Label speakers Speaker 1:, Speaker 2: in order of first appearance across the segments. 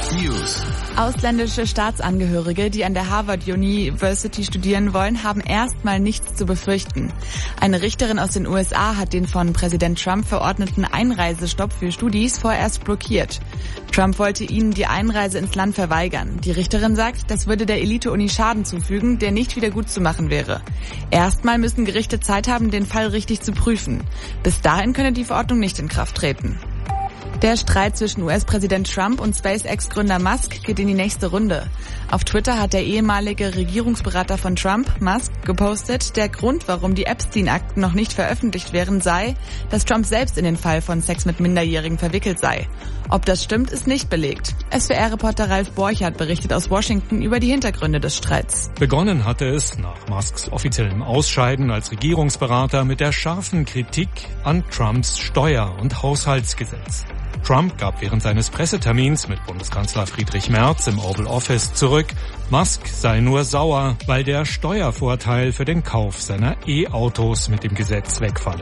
Speaker 1: News.
Speaker 2: Ausländische Staatsangehörige, die an der Harvard University studieren wollen, haben erstmal nichts zu befürchten. Eine Richterin aus den USA hat den von Präsident Trump verordneten Einreisestopp für Studis vorerst blockiert. Trump wollte ihnen die Einreise ins Land verweigern. Die Richterin sagt, das würde der Elite-Uni Schaden zufügen, der nicht wieder gut zu machen wäre. Erstmal müssen Gerichte Zeit haben, den Fall richtig zu prüfen. Bis dahin könne die Verordnung nicht in Kraft treten. Der Streit zwischen US-Präsident Trump und SpaceX-Gründer Musk geht in die nächste Runde. Auf Twitter hat der ehemalige Regierungsberater von Trump, Musk, gepostet, der Grund, warum die Epstein-Akten noch nicht veröffentlicht wären, sei, dass Trump selbst in den Fall von Sex mit Minderjährigen verwickelt sei. Ob das stimmt, ist nicht belegt. SWR-Reporter Ralf Borchardt berichtet aus Washington über die Hintergründe des Streits.
Speaker 3: Begonnen hatte es nach Musks offiziellem Ausscheiden als Regierungsberater mit der scharfen Kritik an Trumps Steuer- und Haushaltsgesetz. Trump gab während seines Pressetermins mit Bundeskanzler Friedrich Merz im Oval Office zurück, Musk sei nur sauer, weil der Steuervorteil für den Kauf seiner E-Autos mit dem Gesetz wegfalle.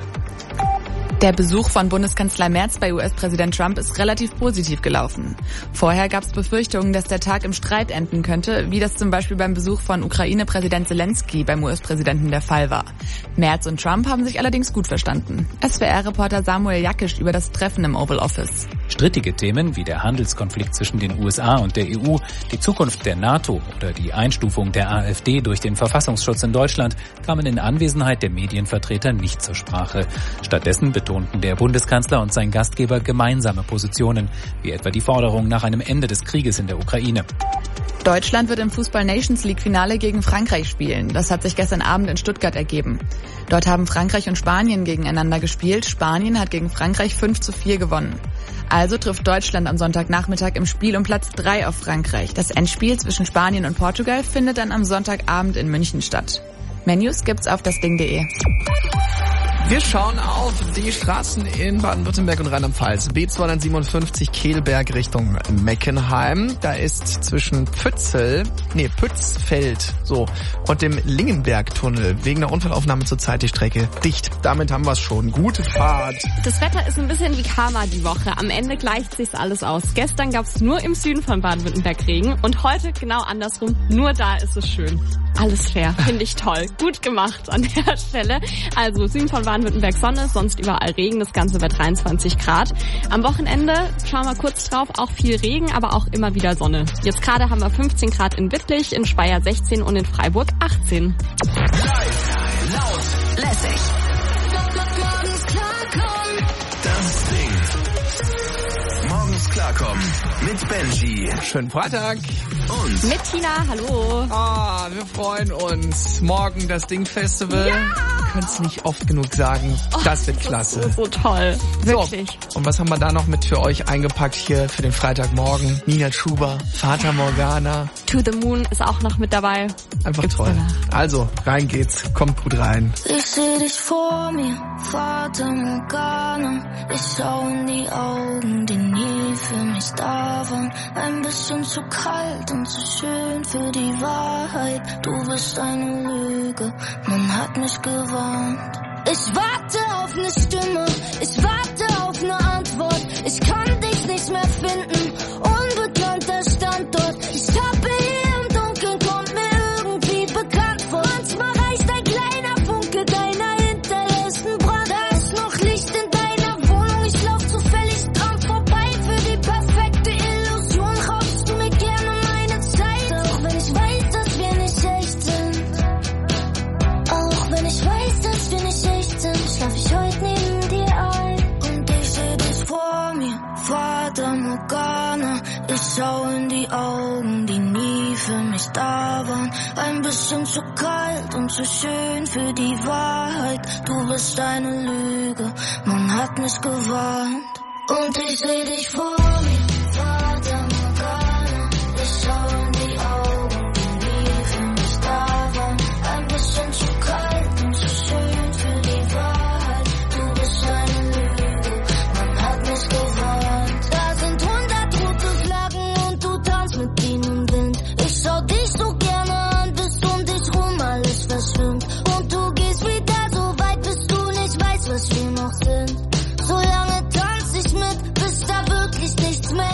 Speaker 2: Der Besuch von Bundeskanzler Merz bei US-Präsident Trump ist relativ positiv gelaufen. Vorher gab es Befürchtungen, dass der Tag im Streit enden könnte, wie das zum Beispiel beim Besuch von Ukraine-Präsident Zelensky beim US-Präsidenten der Fall war. Merz und Trump haben sich allerdings gut verstanden. SWR-Reporter Samuel Jakisch über das Treffen im Oval Office.
Speaker 4: Strittige Themen wie der Handelskonflikt zwischen den USA und der EU, die Zukunft der NATO oder die Einstufung der AfD durch den Verfassungsschutz in Deutschland kamen in Anwesenheit der Medienvertreter nicht zur Sprache. Stattdessen betonten der Bundeskanzler und sein Gastgeber gemeinsame Positionen, wie etwa die Forderung nach einem Ende des Krieges in der Ukraine.
Speaker 2: Deutschland wird im Fußball-Nations-League-Finale gegen Frankreich spielen. Das hat sich gestern Abend in Stuttgart ergeben. Dort haben Frankreich und Spanien gegeneinander gespielt. Spanien hat gegen Frankreich 5:4 gewonnen. Also trifft Deutschland am Sonntagnachmittag im Spiel um Platz 3 auf Frankreich. Das Endspiel zwischen Spanien und Portugal findet dann am Sonntagabend in München statt. Mehr News gibt's auf dasding.de.
Speaker 1: Wir schauen auf die Straßen in Baden-Württemberg und Rheinland-Pfalz. B257 Kehlberg Richtung Meckenheim. Da ist zwischen Pützfeld und dem Lingenbergtunnel wegen der Unfallaufnahme zurzeit die Strecke dicht. Damit haben wir es schon. Gute Fahrt.
Speaker 5: Das Wetter ist ein bisschen wie Karma die Woche. Am Ende gleicht sich's alles aus. Gestern gab's nur im Süden von Baden-Württemberg Regen und heute genau andersrum. Nur da ist es schön. Alles fair. Finde ich toll. Gut gemacht an der Stelle. Also Süden von Baden-Württemberg Sonne, sonst überall Regen. Das Ganze bei 23 Grad. Am Wochenende, schauen wir kurz drauf, auch viel Regen, aber auch immer wieder Sonne. Jetzt gerade haben wir 15 Grad in Wittlich, in Speyer 16 und in Freiburg 18.
Speaker 1: Laut, lässig. Das Ding. Morgens klarkommen mit Benji. Schönen Freitag. Und
Speaker 5: mit Tina, hallo.
Speaker 1: Wir freuen uns. Morgen das Ding-Festival.
Speaker 5: Ja!
Speaker 1: Können es nicht oft genug sagen. Das wird klasse.
Speaker 5: So toll. Wirklich.
Speaker 1: So, und was haben wir da noch mit für euch eingepackt hier für den Freitagmorgen? Nina Schuber, Fata Morgana.
Speaker 5: To the Moon ist auch noch mit dabei.
Speaker 1: Einfach
Speaker 5: Gibt's
Speaker 1: toll.
Speaker 5: danach.
Speaker 1: Also, rein geht's. Kommt gut rein.
Speaker 6: Ich seh dich vor mir, Fata Morgana. Ich schau in die Augen, die nie für mich da waren. Ein bisschen zu kalt und zu schön für die Wahrheit. Du bist eine Lüge, man hat mich gewarnt. Ich warte auf eine Stimme, ich warte auf eine Antwort. Ich kann dich nicht mehr finden, unbekannter Standort. Ich tappe hier im Dunkeln, kommt mir irgendwie bekannt vor. Manchmal reicht ein kleiner Funke deiner hinterlässten Brand. Da ist noch Licht in deiner Wohnung, ich lauf zufällig dran vorbei. Für die perfekte Illusion raubst du mir gerne meine Zeit. Auch wenn ich weiß, dass wir nicht echt sind. Auch wenn ich weiß, dass wir nicht echt sind, schlaf ich heute neben dir ein. Und ich seh dich vor mir, Fata Morgana. Ich schau in die Augen, die nie für mich da waren. Ein bisschen zu kalt und zu schön für die Wahrheit. Du bist eine Lüge, man hat mich gewarnt. Und ich seh dich vor mir, Fata Morgana. Ich schau in die Augen, die nie für mich da waren. Ein bisschen zu kalt und zu schön für die Wahrheit. Du bist eine Lüge, man hat mich gewarnt. Da sind 100 rote Flaggen und du tanzt mit ihnen im Wind. Ich schau dich so gerne an, bis um dich rum alles verschwimmt. Und du gehst wieder so weit, bis du nicht weißt, was wir noch sind. So lange tanz ich mit, bis da wirklich nichts mehr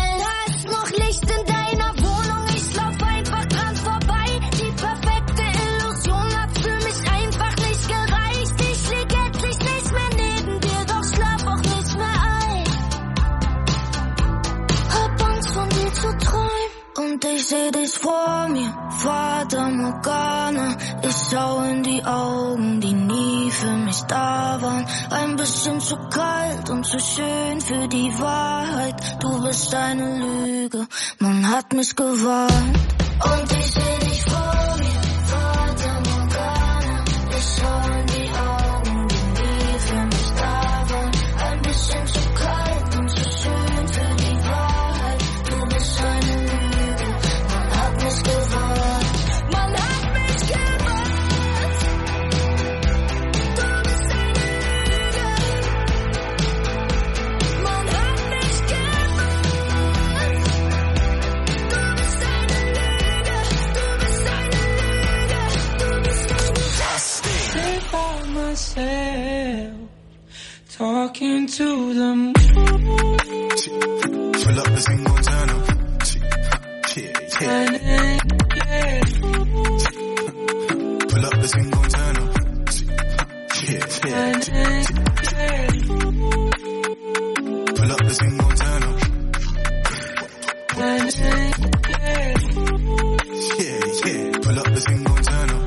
Speaker 6: ich seh dich vor mir, Fata Morgana. Ich schau in die Augen, die nie für mich da waren. Ein bisschen zu kalt und zu schön für die Wahrheit. Du bist eine Lüge, man hat mich gewarnt. Und ich seh dich vor mir, Fata Morgana. Ich schau in die Augen, die nie für mich da waren. Ein bisschen zu kalt und zu schön für die Wahrheit. Du bist eine Lüge, man hat mich gewarnt. Man hat mich gewarnt. Du bist eine Lüge. Man hat mich gewarnt. Du bist eine Lüge. Du bist eine Lüge. Du bist eine Lüge.
Speaker 7: Live by myself, talking to the moon.
Speaker 8: Pull up the single turn up. Pull up the single turn up. Pull up the single turn up. Pull up the single turn up.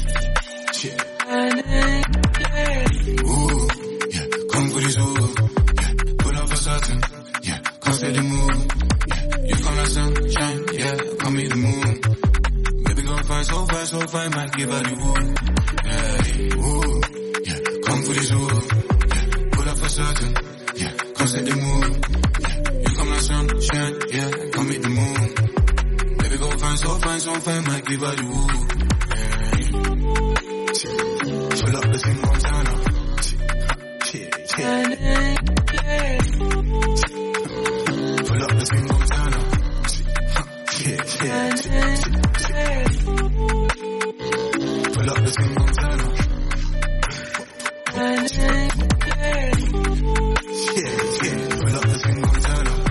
Speaker 8: Ooh, yeah, come for this ooh. Yeah, pull up for certain. Yeah, come steady move. Yeah, you come like sunshine. Yeah, come meet the moon. Baby girl fine, so fine, might give her the woo. Yeah, ooh, yeah, come for this ooh. Yeah, pull up for certain. Yeah, come steady move. Yeah, you come like sunshine. Yeah, come meet the moon. Baby girl fine, so fine, might give her the woo. Pull up the single turn up. Pull up the single turn up. Pull up the single turn up. Pull up the single turn up.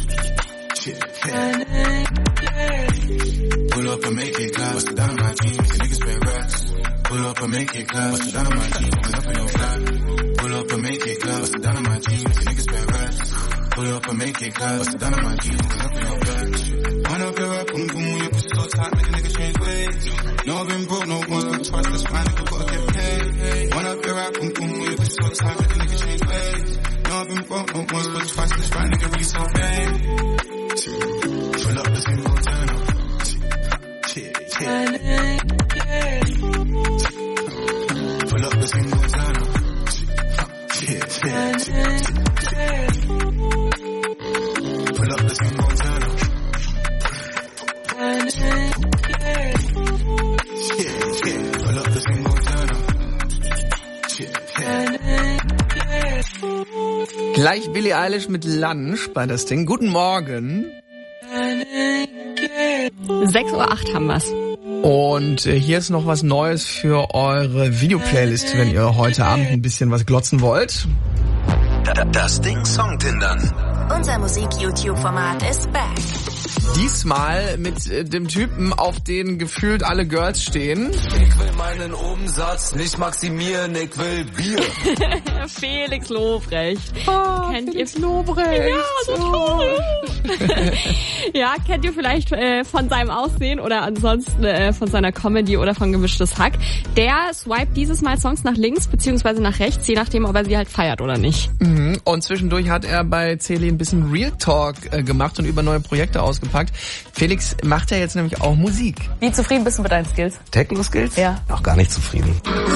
Speaker 8: Pull up and make it clap. Bust it down on my jeans, the niggas spend racks. Pull up and make it clap. Bust it down on my jeans, pull up in your flat. Pull up and make it clap. Bust it down on my jeans, the niggas spend racks. Pull up and make it clap. Bust it down on my jeans, pull up in your flat. Wind up your rap, boom boom, your pussy so tight, make a nigga change ways. No, I've been broke, no once, but twice, that's fine, nigga, gotta get paid. Wind up your rap, boom boom, your pussy so tight, make a nigga change ways. No, I've been broke, no once, but twice, that's fine, nigga, really so paid. Pull up the single turn up. Pull up the single turn up. Pull up the single turn up. Pull up the single turn up.
Speaker 1: Gleich Billie Eilish mit Lunch bei das Ding. Guten Morgen.
Speaker 5: 6:08 Uhr haben wir's.
Speaker 1: Und hier ist noch was Neues für eure Videoplaylist, wenn ihr heute Abend ein bisschen was glotzen wollt.
Speaker 9: Das Ding Songtindern.
Speaker 10: Unser Musik-YouTube-Format ist back.
Speaker 1: Diesmal mit dem Typen, auf den gefühlt alle Girls stehen.
Speaker 9: Ich will meinen Umsatz nicht maximieren, ich will Bier.
Speaker 5: Felix Lobrecht.
Speaker 2: Oh,
Speaker 5: Kennt
Speaker 2: Felix
Speaker 5: ihr?
Speaker 2: Lobrecht.
Speaker 5: Ja, so toll. Ja, kennt ihr vielleicht von seinem Aussehen oder ansonsten von seiner Comedy oder von Gemischtes Hack. Der swiped dieses Mal Songs nach links beziehungsweise nach rechts, je nachdem, ob er sie halt feiert oder nicht.
Speaker 1: Mhm. Und zwischendurch hat er bei Celi ein bisschen Real Talk gemacht und über neue Projekte ausgepackt. Felix macht ja jetzt nämlich auch Musik.
Speaker 2: Wie zufrieden bist du mit deinen Skills?
Speaker 9: Techno-Skills?
Speaker 2: Ja.
Speaker 9: Noch gar nicht zufrieden.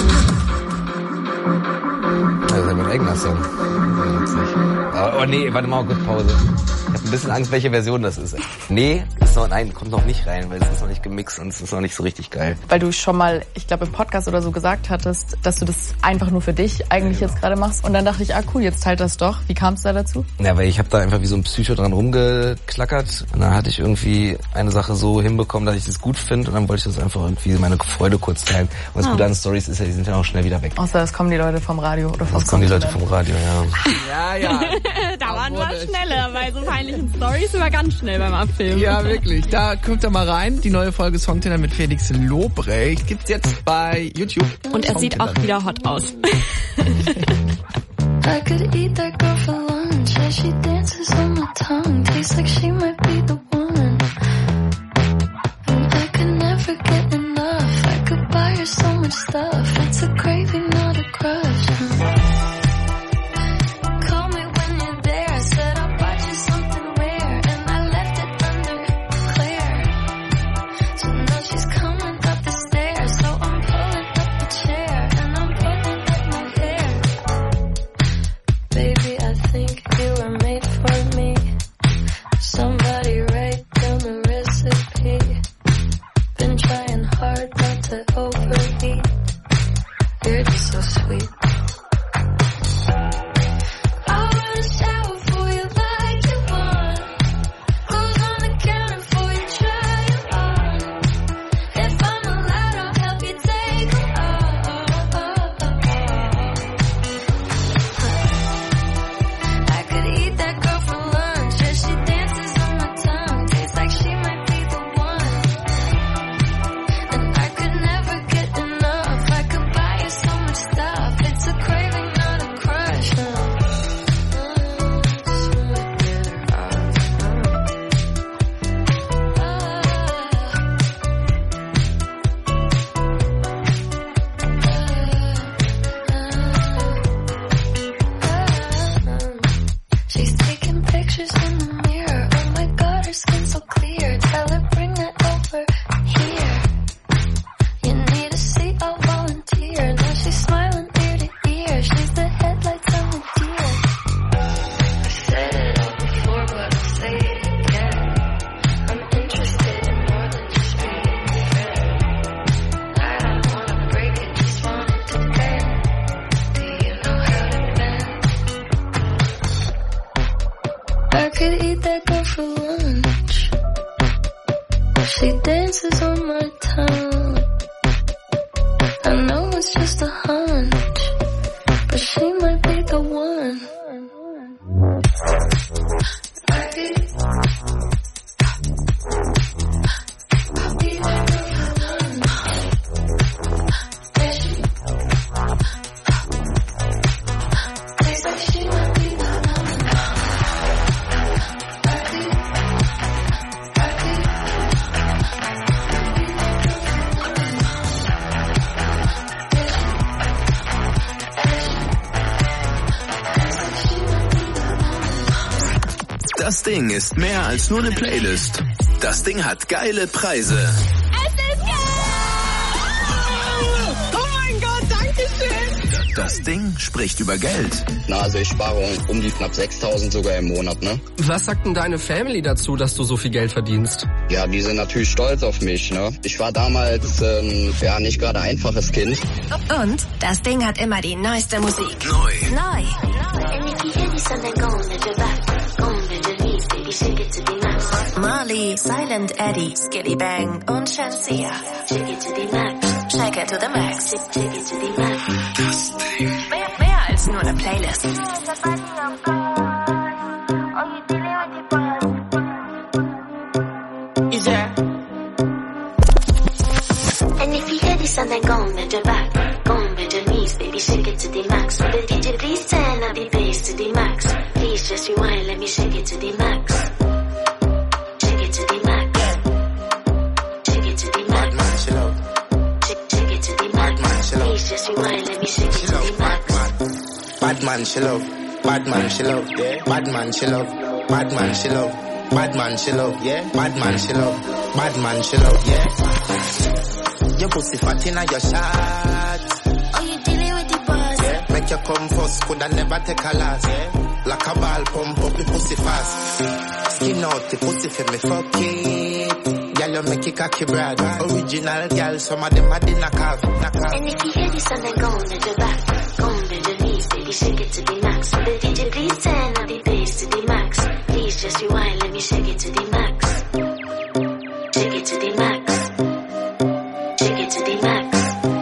Speaker 9: Das ist ja mein eigener Song. Oh nee, warte mal, kurz Pause. Ich habe ein bisschen Angst, welche Version das ist. Nee, kommt noch nicht rein, weil es ist noch nicht gemixt und es ist noch nicht so richtig geil.
Speaker 2: Weil du schon mal, ich glaube im Podcast oder so gesagt hattest, dass du das einfach nur für dich eigentlich jetzt gerade machst. Und dann dachte ich, cool, jetzt teilt das doch. Wie kam es da dazu?
Speaker 9: Ja, weil ich habe da einfach wie so ein Psycho dran rumgeklackert. Und dann hatte ich irgendwie eine Sache so hinbekommen, dass ich das gut finde. Und dann wollte ich das einfach irgendwie meine Freude kurz teilen. Und das Gute an Stories ist ja, die sind ja auch schnell wieder weg.
Speaker 2: Außer es kommen die Leute vom Radio oder vom
Speaker 9: Das kommen die Leute vom Radio,
Speaker 1: Ja, ja.
Speaker 5: Da waren wir schneller, bei so peinlichen Stories immer ganz schnell beim Abfilmen.
Speaker 1: Ja, wirklich. Da guckt da mal rein. Die neue Folge Songtender mit Felix Lobrecht gibt's jetzt bei YouTube.
Speaker 5: Und er sieht auch wieder hot aus.
Speaker 6: I could eat that girl for lunch. Yeah, she dances on my tongue. Tastes like she might be the one. her, tell her bring it over here. You need a seat, I'll volunteer. Now she's smiling ear to ear. She's the headlights on the deer. I said it all before, but I'll say it again. I'm interested in more than just being a friend. I don't wanna break it, just want it to end. Do you know how to bend? I could eat that girl for lunch. She dances on my tongue. I know it's just a hunch, but she might be the one. I could eat that girl for lunch. Yeah, tastes like she might be the one.
Speaker 11: Das Ding ist mehr als nur eine Playlist. Das Ding hat geile Preise.
Speaker 12: Es ist geil! Oh mein Gott, danke schön!
Speaker 11: Das Ding spricht über Geld.
Speaker 13: Na, also ich spare um die knapp 6.000 sogar im Monat, ne?
Speaker 14: Was sagt denn deine Family dazu, dass du so viel Geld verdienst?
Speaker 13: Ja, die sind natürlich stolz auf mich, ne? Ich war damals, nicht gerade einfaches Kind.
Speaker 10: Und das Ding hat immer die neueste Musik.
Speaker 11: Neu.
Speaker 10: Marley, Silent Eddie, Skitty Bang und Shensia. Shake it to the max. Shake it to the max. Shake it to the max.
Speaker 11: Das Ding.
Speaker 10: Mehr als nur eine Playlist.
Speaker 12: Yeah.
Speaker 6: And if you hear this song, then go on bend your back. Go on bend your knees, baby, shake it to the max. Will the DJ please turn up the bass to the max? Please just rewind, let me shake it to the max. Shake it to the max. Shake it to the max. Shake it to the max. Please just rewind, let me shake it to the max.
Speaker 15: Bad man, she love. Bad man, she love. Yeah. Bad man, she love. Bad man, she love. Bad man, she love. Yeah. Bad man, she love. Bad man, she love. Yeah. Your pussy fat inna your shot.
Speaker 6: Oh, you dealing with the boss?
Speaker 15: Yeah. Make you come first, coulda never take a last. Yeah. Like a ball, pump up the pussy fast. Skin out the pussy for me, fuck it. Girl, you make it cocky brag. Original girl, some of them are the knockoff.
Speaker 6: And if you hear this song, then go on bend your back. Go on bend your knees, baby, shake it to the max. Will the DJ please turn up the bass to the max? Please just rewind, let me shake it to the max. Shake it to the max. Shake it to the max.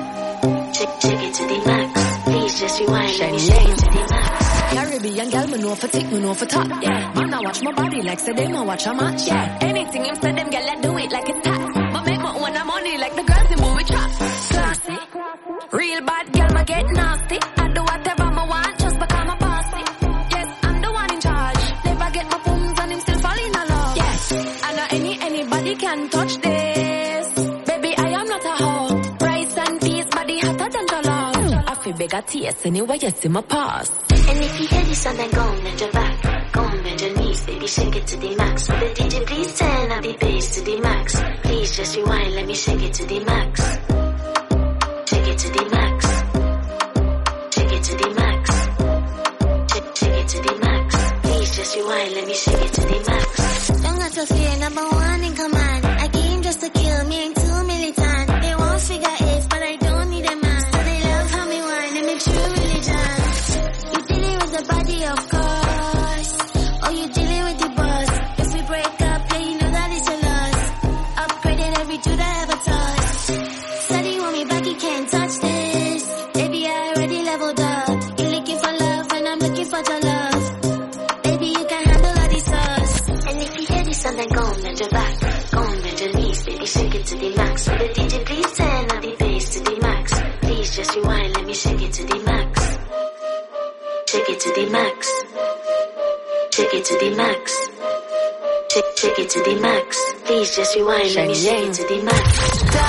Speaker 6: Shake it to the max. Please just rewind, let me shake it to the max.
Speaker 12: Caribbean girl, me know for tick, me know for top. Yeah, man, I watch my body like say them I watch a match. Yeah, anything him say them girl, I do it like it's tax. But make my own money like the girls in movie trap. Classy, real bad girl, I get nasty. I do whatever I want just because I'm bossy. Yes, I'm the one in charge. Never get my pums and him still fall in love. Yes, I know anybody can touch this. Baby, I am not a hoe. Rice and peas, body hotter than the love. I feel bigger taste anyway, you see my past.
Speaker 6: And if you hear this song, then go on bend your back. Go on bend your knees, baby, shake it to the max. Will the DJ please turn up the bass to the max? Please just rewind, let me shake it to the max. Shake it to the max. Shake it to the max. Shake it to the max. Please just rewind, let me shake it to the max.
Speaker 16: Don't got to fear, number one in command. I came just to kill me, ain't too militant. They won't figure it, but I don't need a man. So they love how me whine and make true religion. You dealing with the body, of course. Oh, you dealing with the boss. If we break up, yeah, you know that it's a loss. Upgraded every dude I ever touched. Steady want me back, you can't touch this. Baby, I already leveled up. You're looking for love and I'm looking for your love. Baby, you can handle all these sauce.
Speaker 6: And if you hear this song, then go on bend your back. Go on bend your knees, baby, shake it to the max. Will the DJ please turn up the bass to the max? Please just rewind, let me shake it to the max. Shake it to the max. Shake it to the max. Shake it to the max. Please just rewind, let me shake it to the max.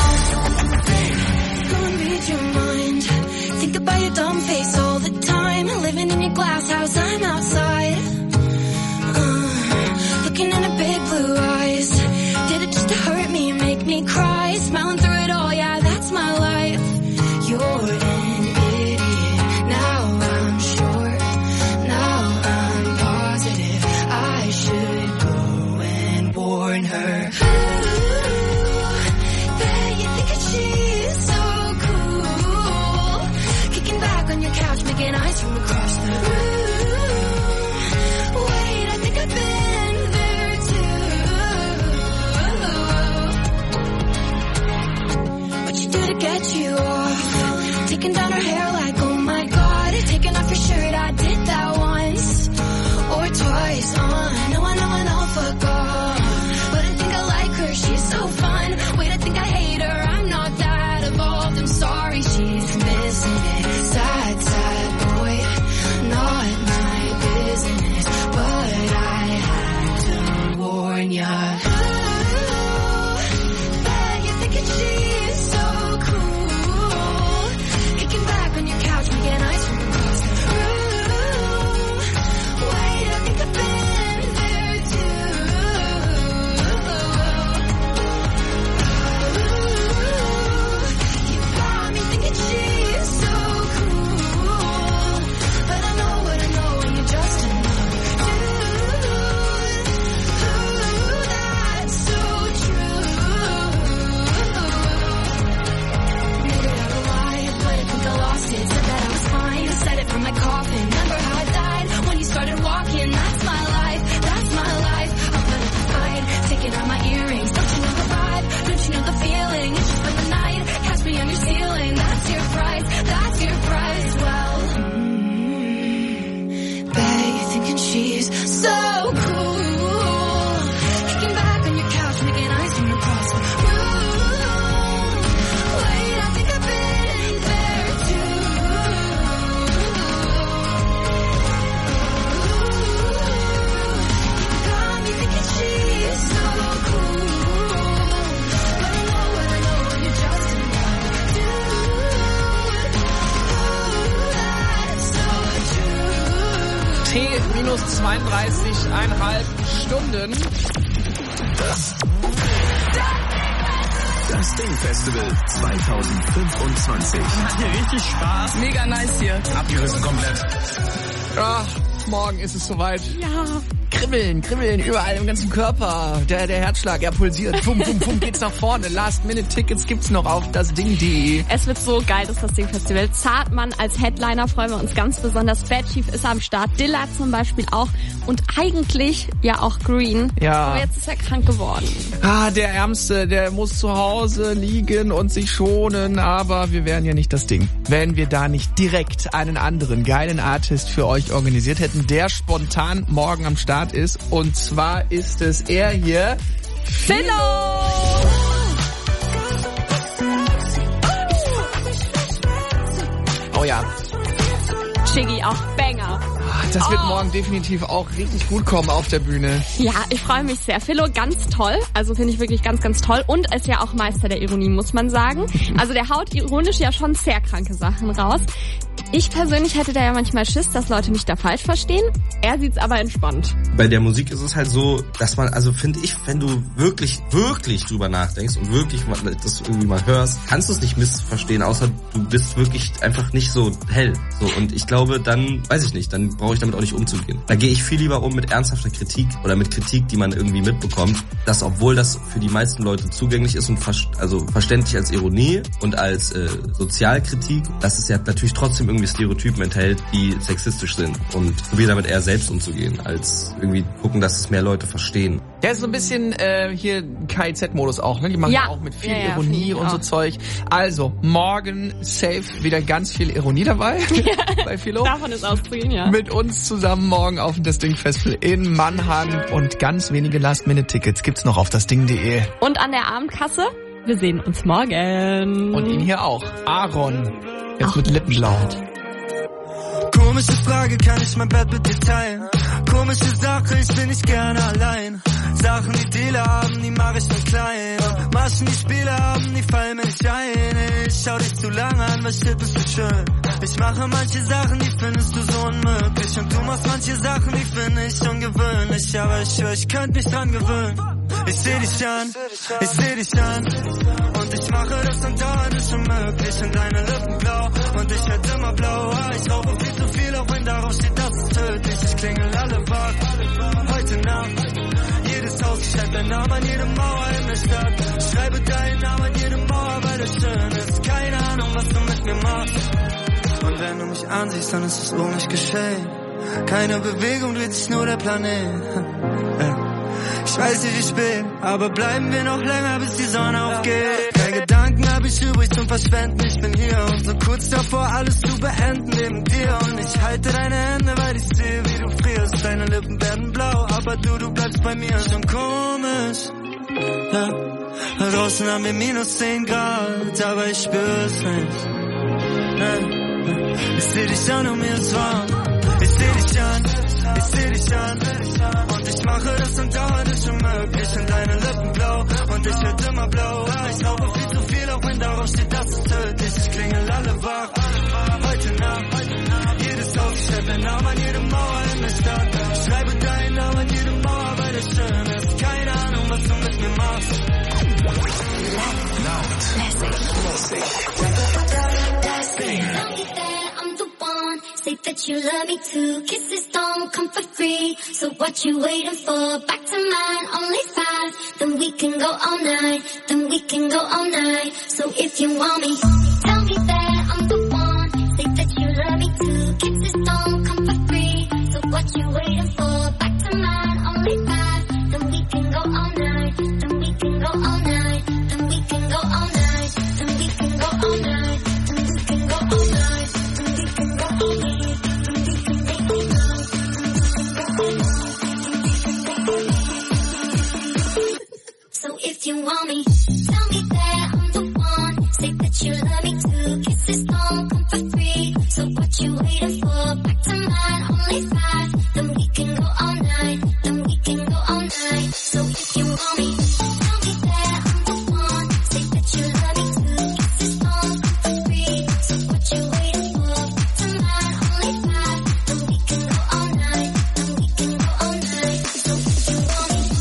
Speaker 16: Go and read your mind. Think about your dumb face all the time. Living in your glass house, I'm outside. Looking in the big blue eyes.
Speaker 6: me cry, smiling through it all, yeah, that's my life. You're an idiot, now I'm sure, now I'm positive, I should go and warn her. Bet you think that she's so cool, kicking back on your couch, making eyes from across the room. Wait, I think I've been there too. What you do to get you off? Taking down her hair like, oh my god. Taking off your shirt, I did that once or twice. I know, fuck off. But I think I like her, she's so fun. Wait, I think I hate her, I'm not that evolved. I'm sorry, she's missing it. Sad, sad boy, not my business. But I had to warn ya. Bet you're thinking she's so cool, kicking back on your couch, making eyes from across the room. Wait, I think I've been there too. You got me thinking she's so cool, but I know what I know, and you're just another dude. That's so true. Made it out alive, but I think I lost it. Said that I was fine, said it from my coffin. Remember how I died when you started walking? That's my life, that's my life. I'm gonna hide, taking out my earrings. Don't you know the vibe? Don't you know the feeling? It's just for the night, catch me on your ceiling. That's your price, that's your price. Well, bet you're thinking she's so cool, kicking back on your couch, making eyes from across the room. Wait, I think I've been there too. You got me thinking she's so cool, but I know what I know, and you're just another dude. That's so true.
Speaker 1: T-32,5 Stunden.
Speaker 11: Das Ding-Festival 2025.
Speaker 1: Hat hier richtig Spaß. Mega nice hier.
Speaker 11: Abgerissen komplett.
Speaker 1: Ach, morgen ist es soweit.
Speaker 2: Ja.
Speaker 1: Kribbeln, überall im ganzen Körper. Der Herzschlag, er pulsiert. Pum, pum, pum, geht's nach vorne. Last-Minute-Tickets gibt's noch auf dasding.de.
Speaker 5: Es wird so geil, das Ding-Festival. Zartmann als Headliner freuen wir uns ganz besonders. Bad Chief ist am Start. Dilla zum Beispiel auch. Und eigentlich ja auch Green.
Speaker 1: Ja.
Speaker 5: Aber jetzt ist er krank geworden.
Speaker 1: Der Ärmste, der muss zu Hause liegen und sich schonen. Aber wir wären ja nicht das Ding, wenn wir da nicht direkt einen anderen geilen Artist für euch organisiert hätten, der spontan morgen am Start ist. Und zwar ist es er hier,
Speaker 5: Philo!
Speaker 1: Oh ja.
Speaker 5: Shiggy, auch Banger.
Speaker 1: Das wird morgen definitiv auch richtig gut kommen auf der Bühne.
Speaker 5: Ja, ich freue mich sehr. Philo, ganz toll. Also finde ich wirklich ganz, ganz toll. Und ist ja auch Meister der Ironie, muss man sagen. Also der haut ironisch ja schon sehr kranke Sachen raus. Ich persönlich hätte da ja manchmal Schiss, dass Leute mich da falsch verstehen. Er sieht's aber entspannt.
Speaker 17: Bei der Musik ist es halt so, dass man, also finde ich, wenn du wirklich drüber nachdenkst und wirklich das irgendwie mal hörst, kannst du es nicht missverstehen, außer du bist wirklich einfach nicht so hell. So, und ich glaube, dann, weiß ich nicht, dann brauche ich damit auch nicht umzugehen. Da gehe ich viel lieber um mit ernsthafter Kritik oder mit Kritik, die man irgendwie mitbekommt, dass obwohl das für die meisten Leute zugänglich ist und verständlich als Ironie und als Sozialkritik, dass es ja natürlich trotzdem irgendwie Stereotypen enthält, die sexistisch sind, und probiere damit eher selbst umzugehen, als irgendwie gucken, dass es mehr Leute verstehen.
Speaker 1: Ja, ist so ein bisschen hier KIZ-Modus auch, ne? Die machen ja auch mit viel Ironie und so Zeug. Also, morgen safe wieder ganz viel Ironie dabei bei Philo.
Speaker 5: Davon ist auszugehen, ja.
Speaker 1: Mit uns zusammen morgen auf das Ding-Festival in Mannheim, und ganz wenige Last-Minute-Tickets gibt's noch auf dasding.de.
Speaker 5: Und an der Abendkasse, wir sehen uns morgen.
Speaker 1: Und ihn hier auch. Aaron. Jetzt mit Lippenblau.
Speaker 18: Komische Frage, kann ich mein Bett mit dir teilen? Komische Sache, ich bin nicht gerne allein. Sachen, die Dealer haben, die mach ich dann klein. Und Maschen, die Spieler haben, die fallen mir nicht ein. Ich schau dich zu lange an, was shit, bist du schön. Ich mache manche Sachen, die findest du so unmöglich. Und du machst manche Sachen, die finde ich ungewöhnlich. Aber ich schwör, ich könnte mich dran gewöhnen. Ich seh dich an, ich seh dich an. Und ich mache das andauernd, ist unmöglich. Und deine Lippen blau und ich werd immer blauer. Ich rauche viel zu viel, auch wenn darauf steht, das ist tödlich. Ich klingel alle wach, heute Nacht. Jedes Haus, ich schreib deinen Namen an jede Mauer in der Stadt. Ich schreibe deinen Namen an jede Mauer, weil das schön ist. Keine Ahnung, was du mit mir machst. Und wenn du mich ansiehst, dann ist es um mich geschehen. Keine Bewegung, dreht sich nur der Planet. Ich weiß nicht wie spät, aber bleiben wir noch länger, bis die Sonne aufgeht. Keine Gedanken hab ich übrig zum Verschwenden. Ich bin hier und so kurz davor, alles zu beenden neben dir. Und ich halte deine Hände, weil ich sehe, wie du frierst. Deine Lippen werden blau, aber du bleibst bei mir. Schon komisch, ja. Draußen haben wir minus 10 Grad, aber ich spür's nicht. Ich seh dich an und mir ist warm. Ich seh dich an, ich seh dich an. Und ich mache das andauernd, ist unmöglich. Und deine Lippen blau und ich werd immer blauer. Ich rauche viel zu viel, auch wenn darauf steht, das ist tödlich. Ich klingel alle wach, heute Nacht. Jedes Haus, ich schreib deinen Namen an jede Mauer in der Stadt. Ich schreibe deinen Namen an jede Mauer, weil das schön ist. Keine Ahnung, was du mit mir machst.
Speaker 16: Say that you love me too. Kisses don't come for free. So what you waiting for? Back to mine, only 5. Then we can go all night. Then we can go all night. So if you want me, tell me that I'm the one. Say that you love me too. Kisses don't come for free. So what you waiting for? Back to mine, only 5. Then we can go all night. Then we can go all night. Then we can go all night. Then we can go all night. Then we can go all night. Then we can go all night. So if you want me, tell me that I'm the one. Say that you love me too. Kisses don't come for free. So what you waiting for? Back to mine, only 5. Then we can go all night. Then we can go all night. So if you want me, tell me that I'm the one. Say that you love me too. Kisses don't come for free. So what you waiting for? Back to mine, only 5. Then we can go all night. Then we can go all night. So if you want me.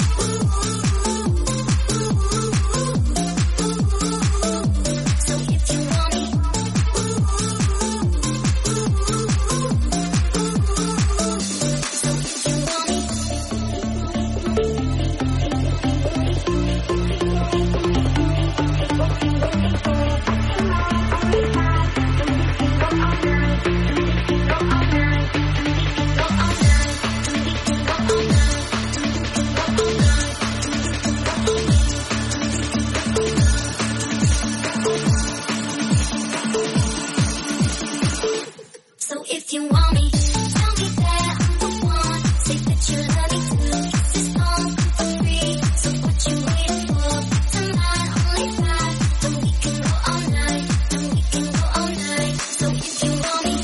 Speaker 16: So if you want me, tell me that I'm the one. Say that you love me too. Kisses don't come for free. So what you waiting for? Back to mine, only 5. Then we can go all night. Then we can go all night. So if you want me.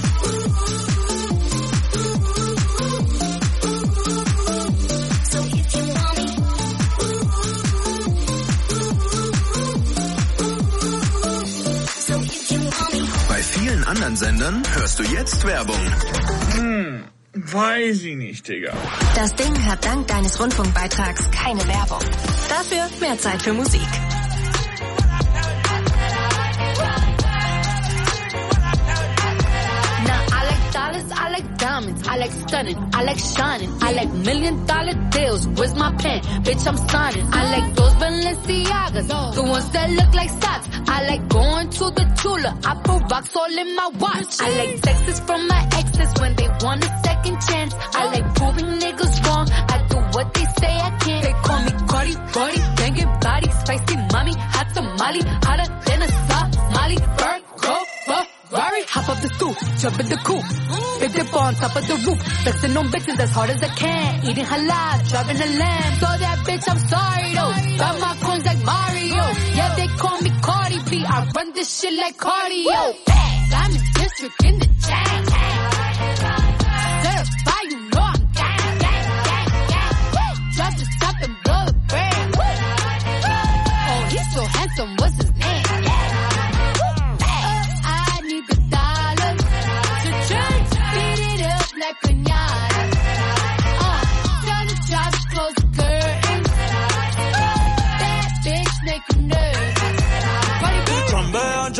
Speaker 16: So if you want me. So if you want me.
Speaker 11: Bei vielen anderen Sendern hörst du jetzt Werbung.
Speaker 19: Weiß ich nicht, Digga.
Speaker 10: Das Ding hat dank deines Rundfunkbeitrags keine Werbung. Dafür mehr Zeit für Musik.
Speaker 12: I like diamonds, I like stunning, I like shining, I like $1 million deals. Where's my pen? Bitch, I'm signing. I like those Balenciagas, the ones that look like socks. I like going to the Tula, I put rocks all in my watch. I like texts from my exes when they want a second chance. I like proving niggas wrong, I do what they say I can't. They call me Cardi, Cardi, banging body, spicy mommy, hot tamale, hotter than a Somali. Virgo, Ferrari, hop up the stoop, jump in the coupe. Big dip on top of the roof, flexing on bitches as hard as I can. Eating halal, driving a lamb. So that bitch, I'm sorry though. Got my coins like Mario. Yeah, they call me Cardi B. I run this shit like cardio. I'm in district in the chain. Certified, you know I'm gang, gang, gang, gang. Drop the top and blow the brand. Oh, he's so handsome, what's his name? I need the dollars to change. Beat it up like pinata. Tell the jobs close the curtains.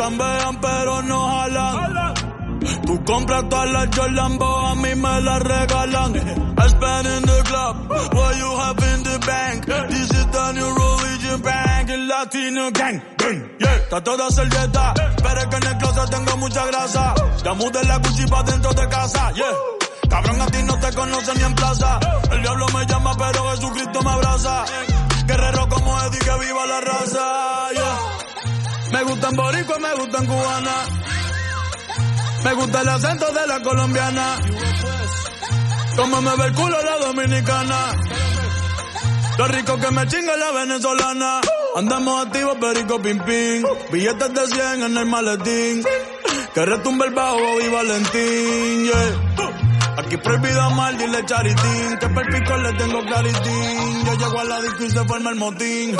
Speaker 18: chambean pero no jalan. Tú compras todas las Jordan, a mí me las regalan. I spend in the club, what you have in the bank. This is the new religion bank, el Latino gang. Yeah, está toda servieta, pero es que en el closet tengo mucha grasa. Ya mudé la Gucci pa' dentro de casa, yeah. Cabrón, a ti no te conocen ni en plaza. El diablo me llama, pero Jesucristo me abraza. Guerrero como Eddie, que viva la raza, yeah. Me gustan boricua, me gustan cubana. Me gusta el acento de la colombiana. Como me ve el culo la dominicana. Lo rico que me chinga la venezolana. Andamos activos, perico, pim, pim. Billetes de 100 en el maletín. Que retumbe el bajo y Valentín, yeah. Aquí prohibido mal, dile charitín. Que perpico le tengo claritín. Yo llego a la disco y se forma el motín.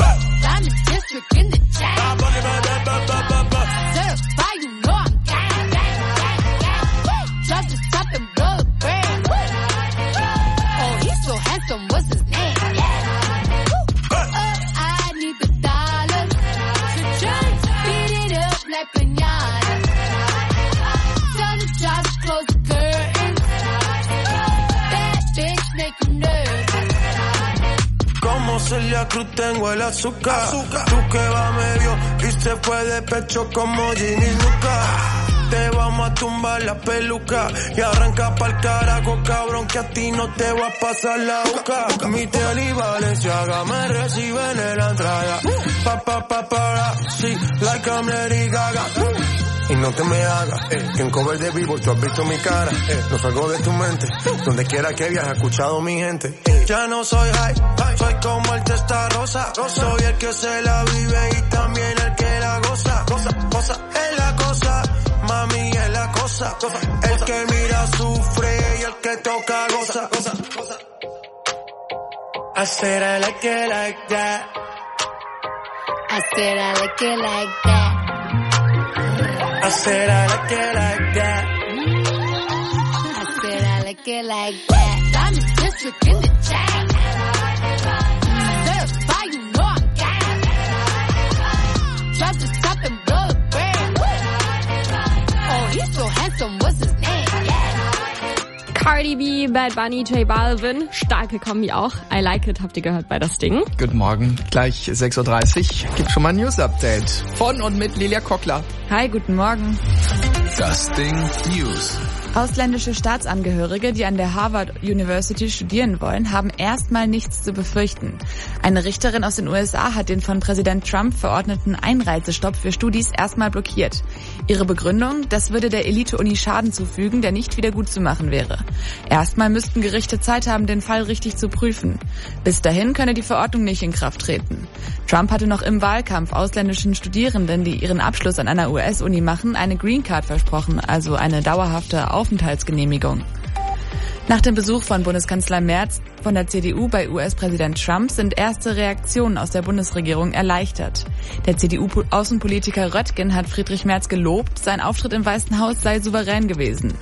Speaker 12: Drop the top and blow the brand. Oh, he's so handsome, what's his name? I need the dollars. Beat it up like piñata. Tell the job to close the curtains. Bad bitch make him nervous.
Speaker 18: Como Celia Cruz tengo el azúcar. Tú que va medio y se fue de pecho como Ginny Luca. Te vamos a tumbar la peluca y arranca pa'l carajo, cabrón, que a ti no te va a pasar la boca. Mi tele y Valenciaga me reciben en la entrada. Sí, like I'm Lady Gaga. Y no te me hagas, que en cover de vivo tú has visto mi cara. No salgo de tu mente, donde quiera que viajes, he escuchado mi gente. Ya no soy high, soy como el testa rosa. Soy el que se la vive y también el que la goza. Cosa, es la cosa. Mami es la cosa, el que mira sufre y el que toca goza. I said I like it like that.
Speaker 12: I said I like it like that.
Speaker 18: I said I like it like that.
Speaker 12: I said I like it like that. I'm in district in the chat. Certified, you know I'm gas. Drop the top and blow the brand. Oh, he's so handsome, what's his name? Yeah.
Speaker 5: Cardi B, Bad Bunny, J Balvin. Starke Kombi auch. I like it, habt ihr gehört bei das Ding.
Speaker 1: Guten Morgen, gleich 6.30 Uhr. Gibt schon mal ein News-Update von und mit Lilia Kockler.
Speaker 2: Hi, guten Morgen.
Speaker 11: Das Ding News.
Speaker 2: Ausländische Staatsangehörige, die an der Harvard University studieren wollen, haben erstmal nichts zu befürchten. Eine Richterin aus den USA hat den von Präsident Trump verordneten Einreisestopp für Studis erstmal blockiert. Ihre Begründung, das würde der Elite-Uni Schaden zufügen, der nicht wieder gut zu machen wäre. Erstmal müssten Gerichte Zeit haben, den Fall richtig zu prüfen. Bis dahin könne die Verordnung nicht in Kraft treten. Trump hatte noch im Wahlkampf ausländischen Studierenden, die ihren Abschluss an einer US-Uni machen, eine Green Card versprochen, also eine dauerhafte Aufenthaltsgenehmigung. Nach dem Besuch von Bundeskanzler Merz von der CDU bei US-Präsident Trump sind erste Reaktionen aus der Bundesregierung erleichtert. Der CDU-Außenpolitiker Röttgen hat Friedrich Merz gelobt, sein Auftritt im Weißen Haus sei souverän gewesen.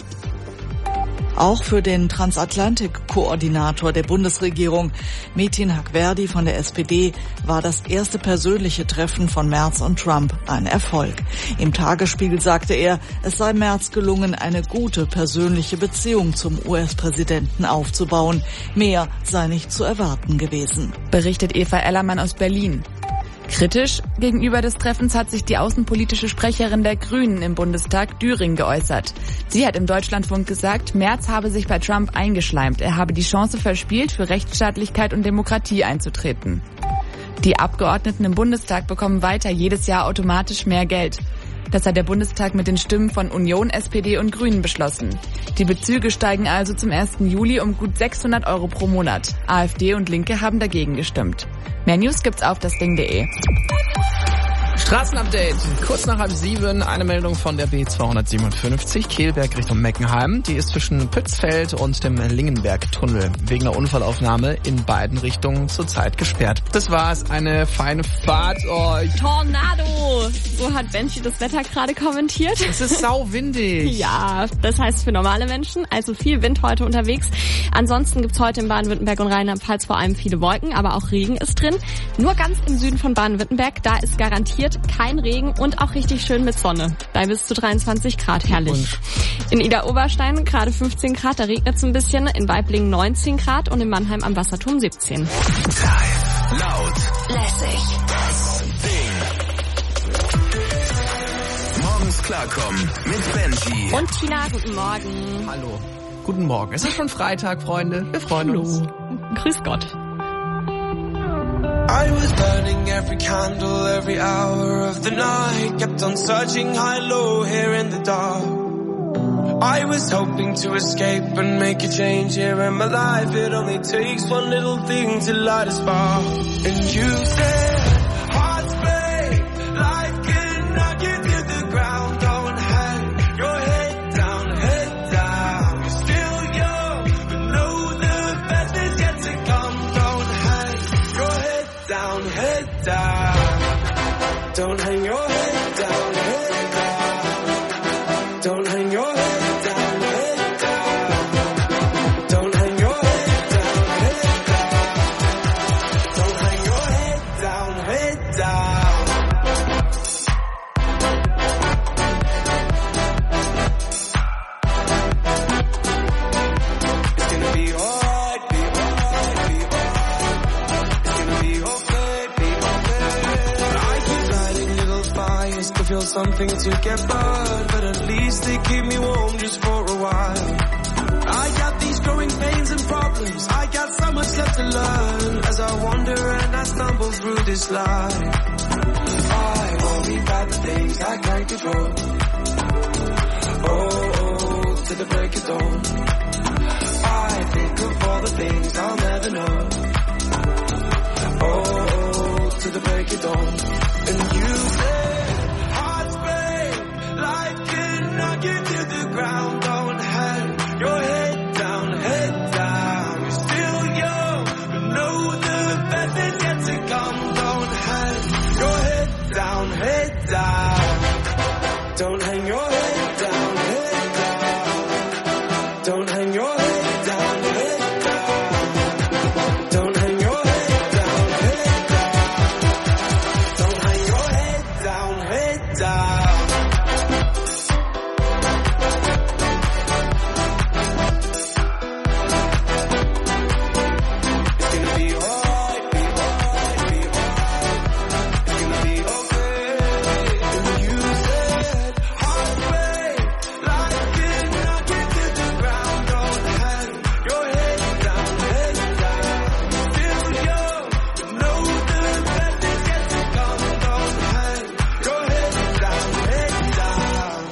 Speaker 19: Auch für den Transatlantik-Koordinator der Bundesregierung, Metin Hakhverdi von der SPD, war das erste persönliche Treffen von Merz und Trump ein Erfolg. Im Tagesspiegel sagte er, es sei Merz gelungen, eine gute persönliche Beziehung zum US-Präsidenten aufzubauen. Mehr sei nicht zu erwarten gewesen.
Speaker 2: Berichtet Eva Ellermann aus Berlin. Kritisch gegenüber des Treffens hat sich die außenpolitische Sprecherin der Grünen im Bundestag, Düring, geäußert. Sie hat im Deutschlandfunk gesagt, Merz habe sich bei Trump eingeschleimt. Er habe die Chance verspielt, für Rechtsstaatlichkeit und Demokratie einzutreten. Die Abgeordneten im Bundestag bekommen weiter jedes Jahr automatisch mehr Geld. Das hat der Bundestag mit den Stimmen von Union, SPD und Grünen beschlossen. Die Bezüge steigen also zum 1. Juli um gut 600 € pro Monat. AfD und Linke haben dagegen gestimmt. Mehr News gibt's auf dasding.de.
Speaker 1: Straßenupdate. Kurz nach 6:30 eine Meldung von der B257 Kehlberg Richtung Meckenheim. Die ist zwischen Pützfeld und dem Lingenberg-Tunnel wegen einer Unfallaufnahme in beiden Richtungen zurzeit gesperrt. Das war's. Eine feine Fahrt euch.
Speaker 5: Tornado! So hat Benji das Wetter gerade kommentiert.
Speaker 1: Es ist sauwindig.
Speaker 5: Ja, das heißt für normale Menschen, also viel Wind heute unterwegs. Ansonsten gibt's heute in Baden-Württemberg und Rheinland-Pfalz vor allem viele Wolken, aber auch Regen ist drin. Nur ganz im Süden von Baden-Württemberg, da ist garantiert kein Regen und auch richtig schön mit Sonne. Bei bis zu 23 Grad, herrlich. In Idar-Oberstein gerade 15 Grad, da regnet es ein bisschen. In Waiblingen 19 Grad und in Mannheim am Wasserturm 17.
Speaker 11: Laut.
Speaker 10: Lässig.
Speaker 11: Das Ding. Morgens klarkommen mit Benji.
Speaker 5: Und Tina, guten Morgen.
Speaker 1: Hallo. Guten Morgen. Es ist schon Freitag, Freunde. Wir freuen uns.
Speaker 5: Grüß Gott.
Speaker 7: I was burning every candle, every hour of the night. Kept on searching high, low, here in the dark. I was hoping to escape and make a change here in my life. It only takes one little thing to light a spark. And you said, hearts break like a nugget to the ground. Don't hang your head down, head down. You're still young, but know the best is yet to come. Don't hang your head down, head down. Don't hang your head down, head down. Don't hang your head down, head down. Don't hang your head down, head down. Don't hang your head down, head down. It's gonna be alright, be alright, be alright. It's gonna be okay, be okay. I keep lighting little fires to feel something to get burned, but at least they keep me warm just for a while. I got these growing pains and problems. I got so much left to learn as I wander and I stumble through this life. I worry about the things I can't control. Oh, to the break of dawn. I think of all the things I'll never know. Oh, to the break of dawn. And you say, hearts break like a nugget to the ground. Don't hang your head down, head down. You're still young, but know the best is yet to come. Don't hang your head down, head down. Don't hang your head down, head down. Don't hang your head down, head down. Don't hang your head down, head down. Don't hang your head down, head down. It's gonna be alright, be alright, be alright. It's gonna be okay. And you said, hearts break like a nugget to the ground. Don't hang your head down, head down. Still young, but know the best is yet to come. Don't hang your head down, head down.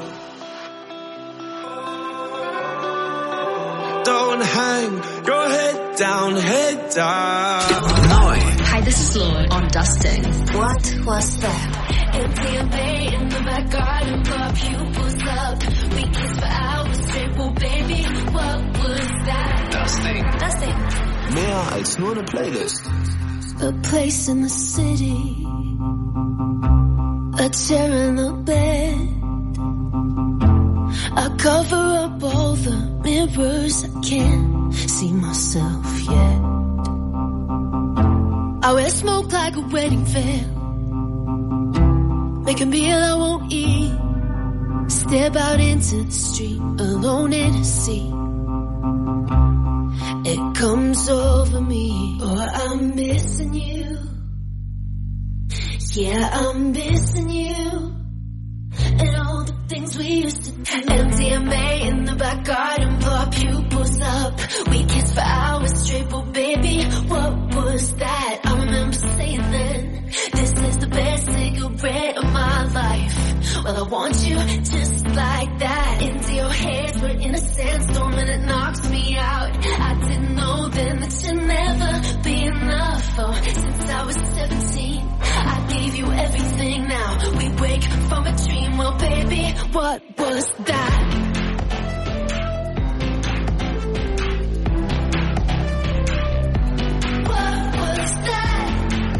Speaker 7: Don't hang your head down, head down.
Speaker 10: Hi, this is Lord on Dusting.
Speaker 6: What was that?
Speaker 12: MTMA in the back garden, our pupils up. We kissed for hours straight, well baby, what was that?
Speaker 11: Dusting.
Speaker 15: Mehr als nur eine Playlist.
Speaker 6: A place in the city, a chair in the bed. I cover up all the mirrors, I can't see myself yet. I wear smoke like a wedding veil, make a meal I won't eat, step out into the street, alone in a seat. It comes over me, oh I'm missing you. Yeah, I'm missing you. And all the things we used to do. MDMA in the back garden, pull our pupils up. We kissed for hours straight, but baby, what was that? I remember saying then, this is the best cigarette of my life. Well, I want you just like that. Into your head, we're in a sandstorm and it knocks me out. I didn't know then that you'd never be enough. Oh, since I was 17, I gave you everything. Now we wake from a dream. Well, baby, what was that? What was that?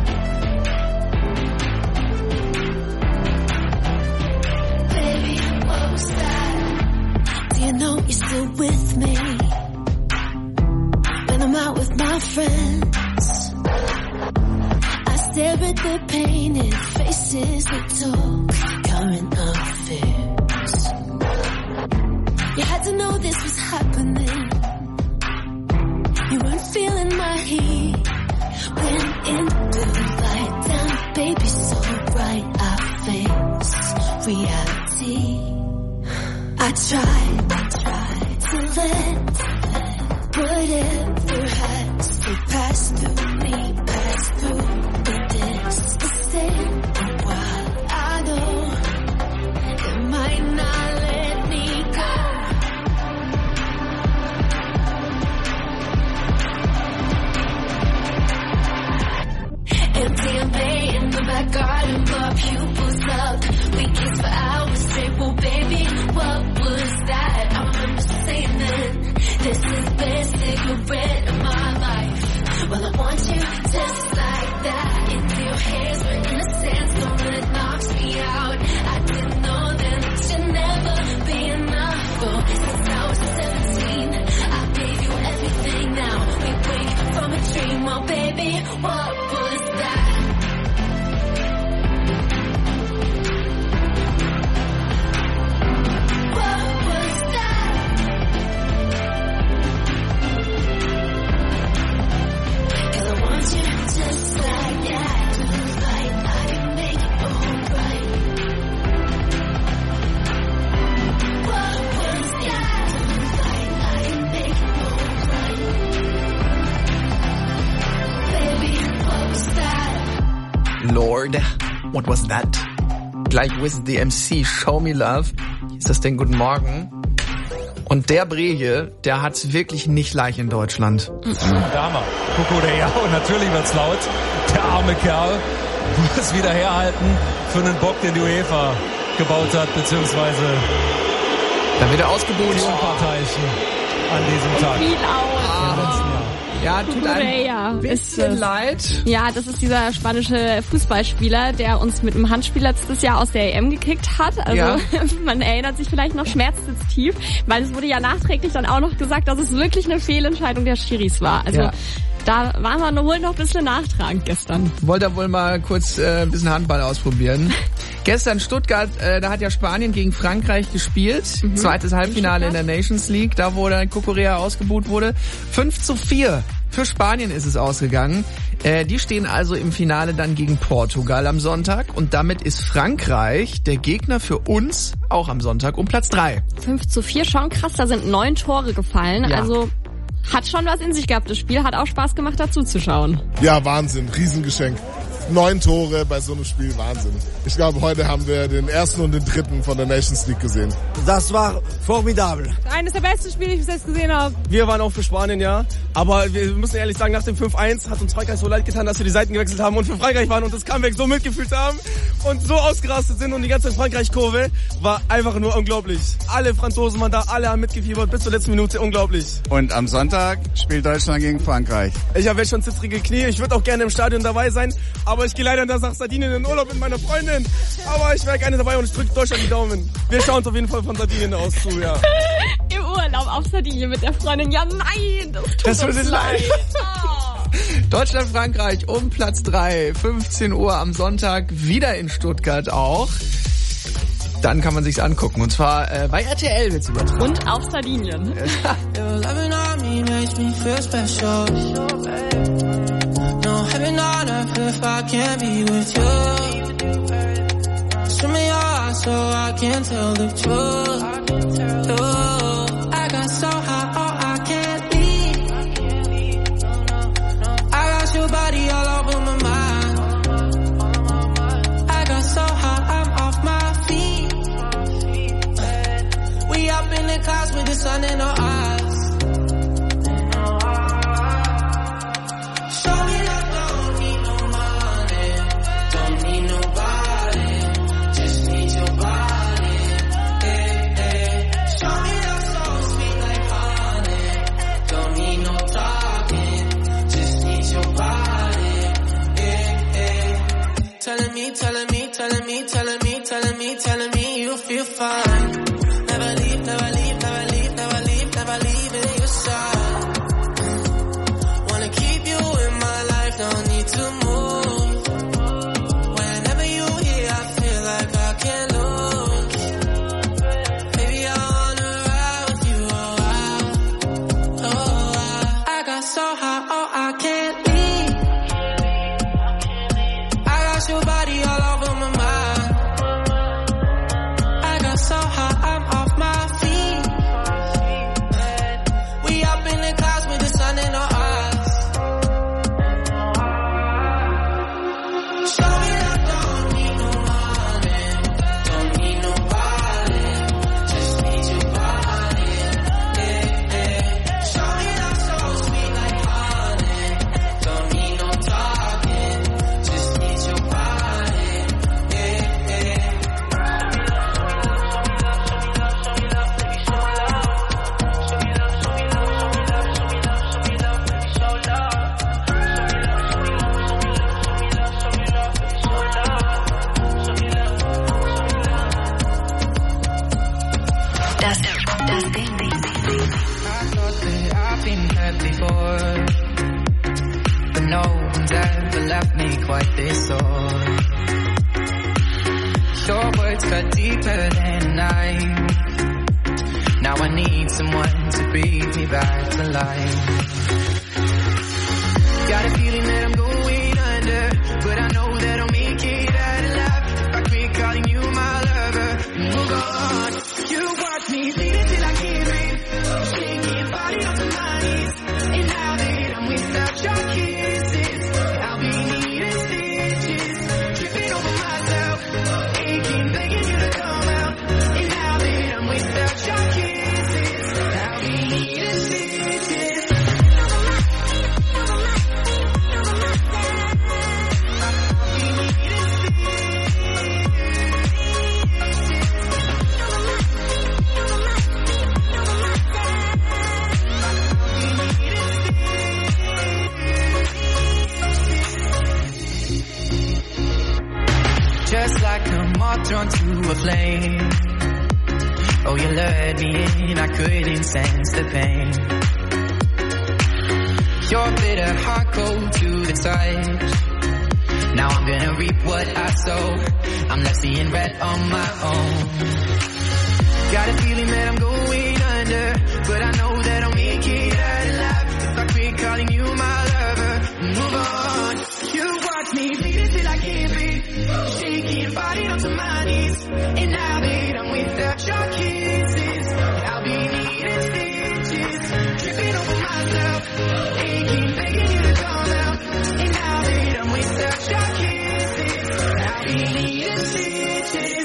Speaker 6: Baby, what was that? Do you know you're still with me? When I'm out with my friends, I stare at the painted faces that talk current affairs. You had to know this was happening. You weren't feeling my heat. Went in the light down, baby, so bright I face reality. I tried to let whatever has to pass through me, pass through. But this is a while. I know it might not let me go. Empty and bay in the back garden, my pupils up. We kissed for hours straight, well baby, what was that? I remember saying then, this is the best cigarette of my life. Well, I want you just like that. Into your hairs where innocence don't let knocks me out. I didn't know then it should never be enough. Oh, since I was 17, I gave you everything. Now we wake from a dream, oh baby, what was that?
Speaker 1: Lord, what was that? Gleich with the MC, Show Me Love. Hier ist das Ding, guten Morgen. Und der Breje, der hat's wirklich nicht leicht in Deutschland.
Speaker 20: Dama, Kukureya, und natürlich wird's laut. Der arme Kerl muss wieder herhalten für einen Bock, den die UEFA gebaut hat, beziehungsweise
Speaker 1: da wird er ausgebucht.
Speaker 20: Die Unparteiischen an diesem Tag.
Speaker 5: Wie laut.
Speaker 1: Ja, tut einem bisschen leid.
Speaker 5: Ja, das ist dieser spanische Fußballspieler, der uns mit einem Handspiel letztes Jahr aus der EM gekickt hat. Also ja. Man erinnert sich vielleicht noch, schmerzt jetzt tief, weil es wurde ja nachträglich dann auch noch gesagt, dass es wirklich eine Fehlentscheidung der Schiris war. Also ja. Da waren wir wohl noch ein bisschen nachtragend gestern.
Speaker 1: Wollte er wohl mal kurz ein bisschen Handball ausprobieren. Gestern Stuttgart, da hat ja Spanien gegen Frankreich gespielt. Zweites Halbfinale in der Nations League, da wo dann Kukureya ausgebuht wurde. 5:4 für Spanien ist es ausgegangen. Die stehen also im Finale dann gegen Portugal am Sonntag. Und damit ist Frankreich der Gegner für uns auch am Sonntag um Platz 3.
Speaker 5: 5:4, schon krass, da sind 9 Tore gefallen. Ja. Also hat schon was in sich gehabt, das Spiel. Hat auch Spaß gemacht, dazu zu schauen.
Speaker 21: Ja, Wahnsinn. Riesengeschenk. 9 Tore bei so einem Spiel, Wahnsinn. Ich glaube, heute haben wir den ersten und den dritten von der Nations League gesehen.
Speaker 22: Das war formidabel.
Speaker 23: Eines der besten Spiele, die ich bis jetzt gesehen habe.
Speaker 24: Wir waren auch für Spanien, ja. Aber wir müssen ehrlich sagen, nach dem 5:1 hat uns Frankreich so leid getan, dass wir die Seiten gewechselt haben und für Frankreich waren und das Comeback so mitgefühlt haben und so ausgerastet sind. Und die ganze Frankreich-Kurve war einfach nur unglaublich. Alle Franzosen waren da, alle haben mitgefiebert bis zur letzten Minute, unglaublich.
Speaker 25: Und am Sonntag spielt Deutschland gegen Frankreich.
Speaker 24: Ich habe jetzt schon zittrige Knie, ich würde auch gerne im Stadion dabei sein, aber ich gehe leider nach Sardinien in den Urlaub mit meiner Freundin. Aber ich wäre gerne dabei und ich drücke Deutschland die Daumen. Wir schauen uns auf jeden Fall von Sardinien aus zu, ja.
Speaker 5: Im Urlaub auf Sardinien mit der Freundin. Ja, nein, das tut uns leid.
Speaker 1: Deutschland, Frankreich um Platz 3, 15 Uhr am Sonntag, wieder in Stuttgart auch. Dann kann man sich's angucken. Und zwar bei RTL wird's übertragen.
Speaker 5: Und auf Sardinien.
Speaker 18: Heaven on earth if I can't be with you. Show me your eyes so I can tell the truth. I got so high, oh, I can't leave. I got your body all over my mind. I got so high, I'm off my feet. We up in the clouds with the sun in our eyes. Telling me you feel fine. Never leave, never leave, never leave, never leave, never leave in your side. Wanna keep you in my life, no need to move.
Speaker 3: what they saw. Your words cut deeper than a knife. Now I need someone to breathe me back to life. Got a feeling that I'm going under, but I know that I'll make it out alive. If I quit calling you my lover, move on. You watch me bleeding till I can't breathe, shaking body on the knees. And now that I'm without your kisses, I'll be needing stitches, tripping over myself, aching, begging you to come out. And now that I'm without your kisses, I'll be needing stitches. Just like a moth drawn to a flame. Oh, you lured me in, I couldn't sense the pain. Your bitter heart cold to the touch. Now I'm gonna reap what I sow. I'm left seeing red on my own. Got a feeling that I'm going under, but I know that I'll make it out alive. If I quit calling you my lover, move on. You watch me bleeding till I can't breathe, shaking body onto my knees. And now that I'm without your kisses, I'll be needing stitches, tripping over myself, aching, begging you to come out. And now that I'm without your kisses, I'll be needing stitches.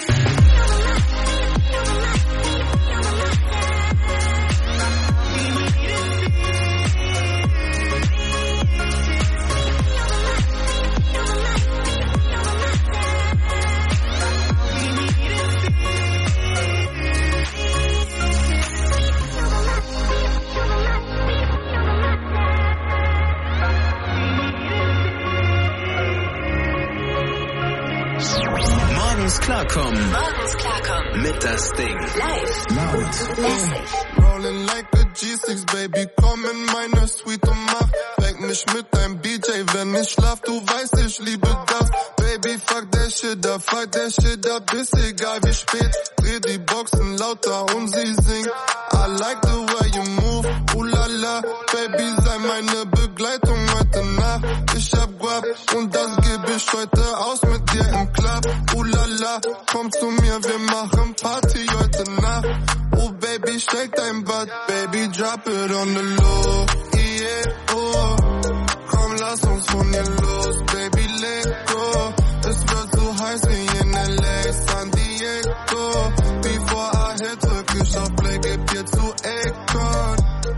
Speaker 11: Morgens klarkommen.
Speaker 10: Morgens klarkommen.
Speaker 11: Mit das Ding.
Speaker 10: Live.
Speaker 11: Laut.
Speaker 10: Lässig.
Speaker 4: Rolling like a G6, Baby, komm in meine Suite und mach weck mich mit deinem BJ, wenn ich schlaf, du weißt, ich liebe das. Baby, fuck that shit up, ist egal wie spät. Dreh die Boxen lauter und sie singt. I like the way you move, la, Baby, sei meine Begleitung heute Nacht. Ich hab Guap und das geb ich heute aus mit dir im Club. La, komm zu mir, wir machen Party heute Nacht. Oh Baby, shake dein Butt, Baby, drop it on the low, yeah, oh. Komm, lass uns von hier los, Baby, let go. Es wird so heiß wie in LA, San Diego. Before I hit, drück ich auf Play, geb dir zu Akon.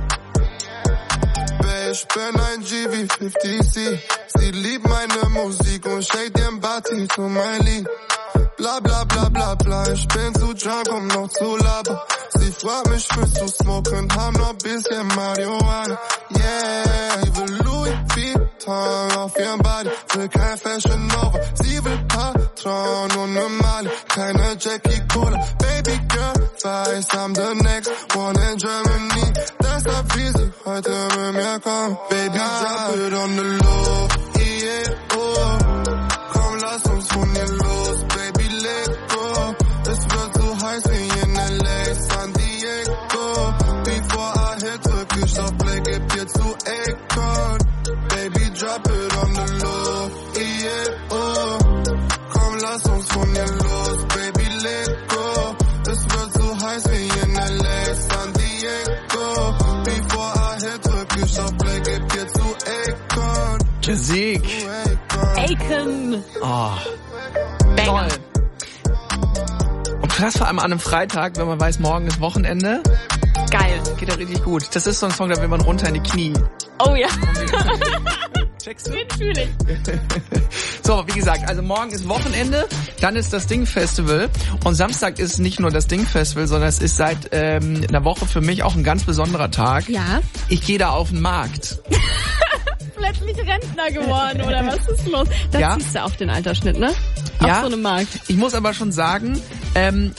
Speaker 4: Ich bin ein G wie 50C. Sie liebt meine Musik und shake ihren Body zu mein Lied. Bla bla bla bla bla, ich bin zu drunk, um noch zu labern. Sie fragt mich, willst du smoken, haben noch bisschen Marihuana. Yeah, ich will Louis Vuitton auf ihrem Body, will kein Fashion Nova. Sie will Patron und ne Mali, keine Jackie Cola. Baby girl, weiß, I'm the next one in Germany. Deshalb will sie heute mit mir kommen. Baby, drop it on the low, yeah, oh. Komm, lass uns von hier los, Baby, let go. Es wird so heiß wie in LA, San Diego. Before I hit, drück ich auf Play, geb dir zu Akon. Baby, drop it on the low, yeah, oh. Komm, lass uns von hier los, Baby, let go. Es wird so heiß wie in LA, San Diego. Before I hit, drück ich auf Play, geb dir zu Akon.
Speaker 1: Musik.
Speaker 5: Akon.
Speaker 1: Oh. Toll. Und krass vor allem an einem Freitag, wenn man weiß, morgen ist Wochenende.
Speaker 5: Geil.
Speaker 1: Geht ja richtig gut. Das ist so ein Song, da will man runter in die Knie.
Speaker 5: Oh ja.
Speaker 1: Checkst du?
Speaker 5: Natürlich.
Speaker 1: So, wie gesagt, also morgen ist Wochenende, dann ist das Ding-Festival und Samstag ist nicht nur das Ding-Festival, sondern es ist seit einer Woche für mich auch ein ganz besonderer Tag.
Speaker 5: Ja.
Speaker 1: Ich gehe da auf den Markt.
Speaker 5: Plötzlich Rentner geworden, oder was ist los? Da
Speaker 1: Ja.
Speaker 5: siehst du auch den Altersschnitt, ne? Auf
Speaker 1: Ja.
Speaker 5: so einem Markt.
Speaker 1: Ich muss aber schon sagen,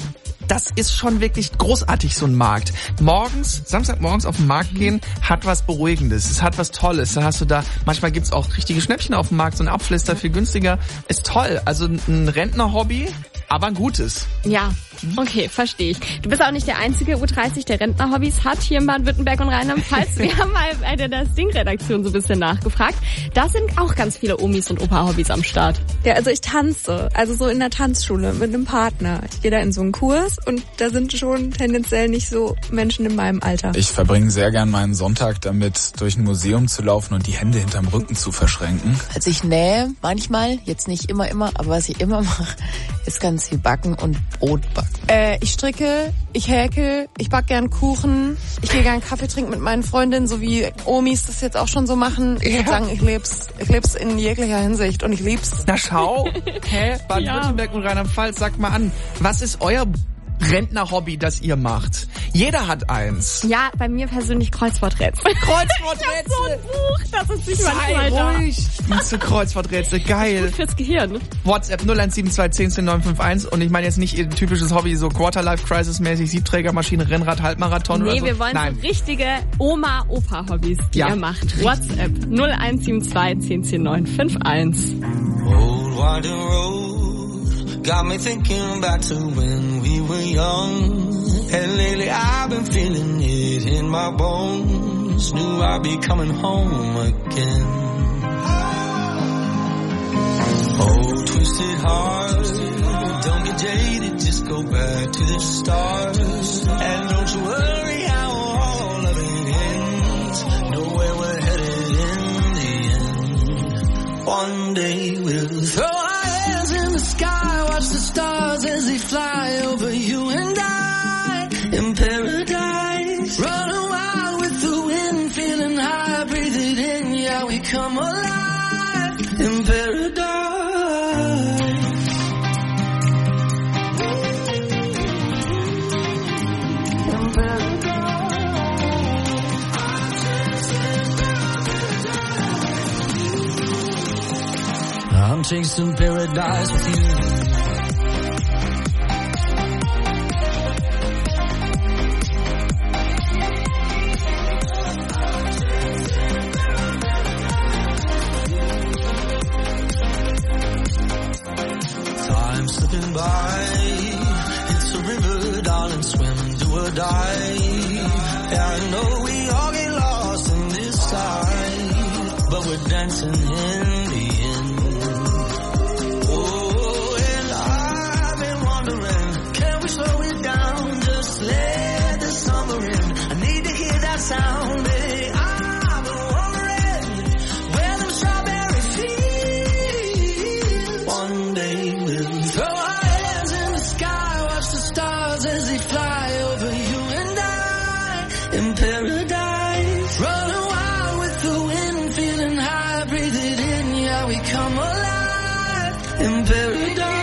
Speaker 1: das ist schon wirklich großartig, so ein Markt. Samstagmorgens auf den Markt gehen, hat was Beruhigendes, es hat was Tolles. Dann hast du da, manchmal gibt's auch richtige Schnäppchen auf dem Markt, so ein Apfel ist da viel günstiger. Ist toll, also ein Rentnerhobby, aber ein gutes.
Speaker 5: Ja, okay, verstehe ich. Du bist auch nicht der einzige U30, der Rentnerhobbys hat hier in Baden-Württemberg und Rheinland-Pfalz. Wir haben mal bei der Sting-Redaktion so ein bisschen nachgefragt. Da sind auch ganz viele Omis und Opa-Hobbys am Start.
Speaker 8: Ja, also ich tanze, also so in der Tanzschule mit einem Partner. Ich gehe da in so einen Kurs und da sind schon tendenziell nicht so Menschen in meinem Alter.
Speaker 9: Ich verbringe sehr gern meinen Sonntag damit, durch ein Museum zu laufen und die Hände hinterm Rücken zu verschränken.
Speaker 13: Also ich nähe manchmal, jetzt nicht immer, aber was ich immer mache, ist ganz viel backen und Brot backen.
Speaker 8: Ich stricke, ich häkel, ich back gern Kuchen, ich gehe gern Kaffee trinken mit meinen Freundinnen, so wie Omis das jetzt auch schon so machen. Ich würde sagen, ich leb's in jeglicher Hinsicht und ich lieb's.
Speaker 1: Na schau, Baden-Württemberg und Rheinland-Pfalz, sagt mal an, was ist euer Rentner-Hobby, das ihr macht? Jeder hat eins.
Speaker 5: Ja, bei mir persönlich Kreuzworträtsel.
Speaker 1: Kreuzworträtsel?
Speaker 5: Ich hab so ein Buch, das ist nicht manchmal da.
Speaker 1: Sei ruhig. Machst du Kreuzworträtsel, geil.
Speaker 5: Gut fürs Gehirn.
Speaker 1: WhatsApp 0172 10 951 und ich meine jetzt nicht ihr typisches Hobby, so Quarter-Life-Crisis-mäßig, Siebträgermaschine, Rennrad, Halbmarathon oder so.
Speaker 5: Nee, wir wollen so richtige Oma-Opa-Hobbys, die ihr macht. WhatsApp 0172 10 951.
Speaker 18: Old winding road got me thinking back to when we were young. And lately I've been feeling it in my bones. Knew I'd be coming home again. Oh, twisted heart, don't get jaded, just go back to the start. And don't you worry how all of it ends. Know where we're headed in the end. One day we'll throw our hands in the sky, watch the stars as they fly over you and I. In paradise, running wild with the wind, feeling high, breathe it in, yeah, we come alive. In paradise. I'm chasing paradise with you. Time slipping by, it's a river, darling, swim, do or die. Yeah, I know we all get lost in this tide, but we're dancing in the end. Oh, and I've been wondering, can we slow it down, just let the summer in. I need to hear that sound, baby. I've been wondering where them strawberries feel. One day we'll throw our hands in the sky, watch the stars as they fly over you and I. In paradise, running wild with the wind, feeling high, breathe it in, yeah, we come alive. In paradise.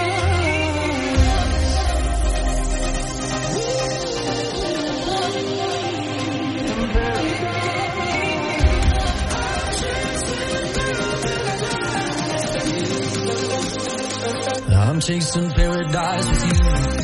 Speaker 18: I'm chasing paradise with you.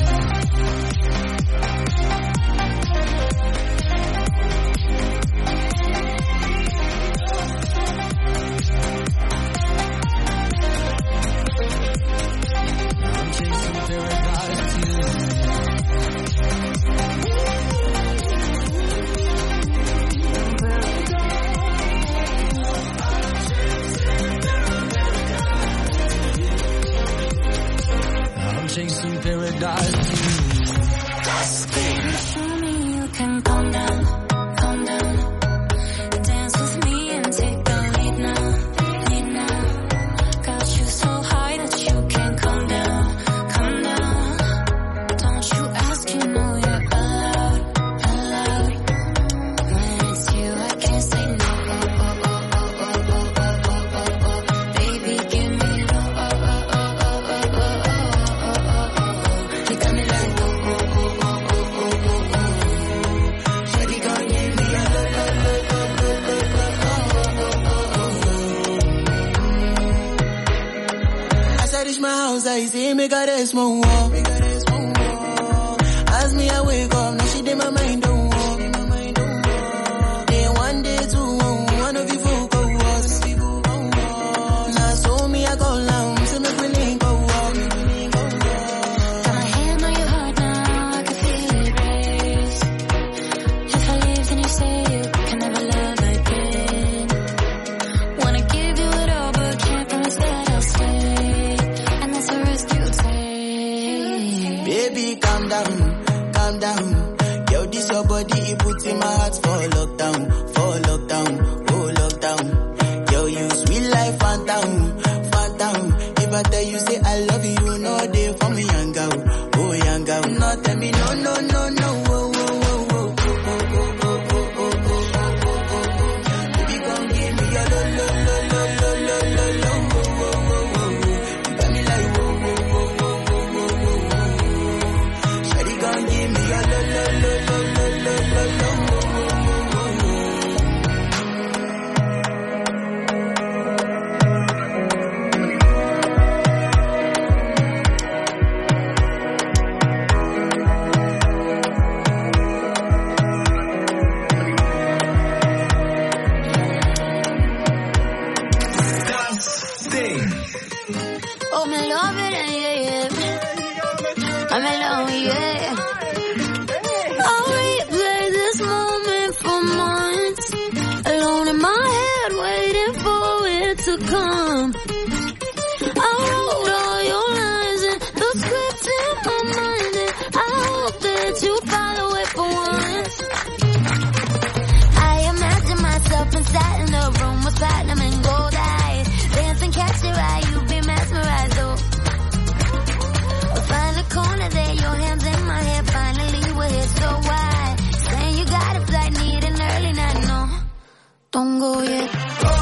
Speaker 18: Chasing paradise with you.
Speaker 6: Show me you can calm down, calm down. Dance with me and take the lead now, lead now. Got you so high that you can't calm down, calm down. Don't you ask, you know you're allowed, allowed. When it's you, I can't say no. Baby, give me
Speaker 18: my house, I see me got a small wall.
Speaker 2: As me I wake up, now she did my mind don't walk. Then one day two, one of you folk go us. Now so me I go long, so make me link go walk.
Speaker 6: Got my hand on your heart now, I can feel it race. If I leave, then you say you can never love again. Wanna give you it all, but can't promise that I'll stay. And that's a risk you take.
Speaker 2: Baby, calm down. Yo, this your body, it puts in my heart for lockdown, oh lockdown. Yo, you sweet life, phantom. If I tell you, say I love you, no day for me, young girl. No, tell me, no, oh. Baby, come give me your lo. You got me like, Shawty, come give me your lo.
Speaker 6: Oh, me love it, yeah. I'm alone, yeah. I'll replay this moment for months. Alone in my head, waiting for it to come. I wrote all your lines and the scripts in my mind, and I hope that you follow it for once. I imagine myself inside in a room with platinum and gold eyes. Dance and catch your eye, you be mesmerized, oh. We'll find a corner there, your hands in my hair. Finally we're here, so why? Saying you got a flight, need an early night, no. Don't go yet.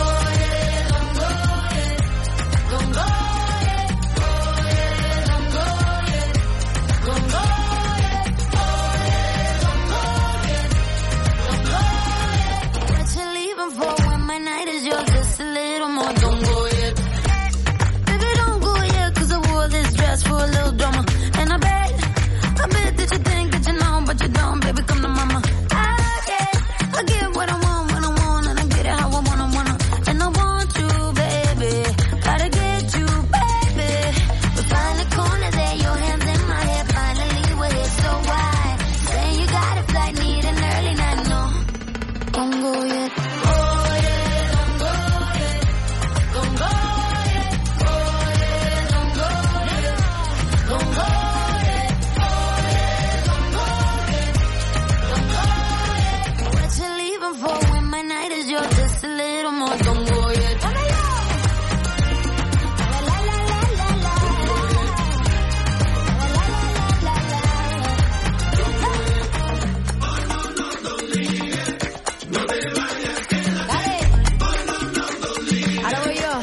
Speaker 6: What you leaving for when my night is yours? Just a little more, don't go yet. Baby, don't go yet, 'cause I wore this dress for a little drama. And I bet that you think that you know, but you don't, baby, come to mama. I get what I want when I want, and I get it how I wanna. And I want you, baby, gotta get you, baby. We find a corner there, your hands in my hair. Finally we're here, so why? Saying you got a flight, need an early night, no. Don't go yet. What you leaving for when my night is yours? Just a little more, don't go yet. Ahora voy yo.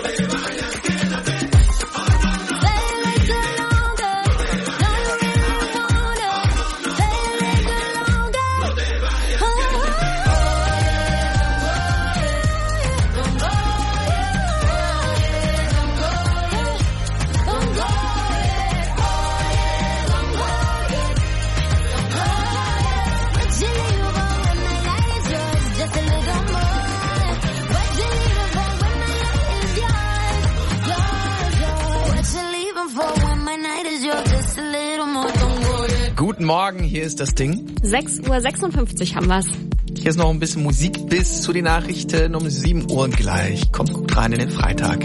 Speaker 1: Guten Morgen, hier ist das Ding.
Speaker 5: 6:56 Uhr haben wir's.
Speaker 1: Hier ist noch ein bisschen Musik bis zu den Nachrichten um 7 Uhr und gleich. Kommt gut rein in den Freitag.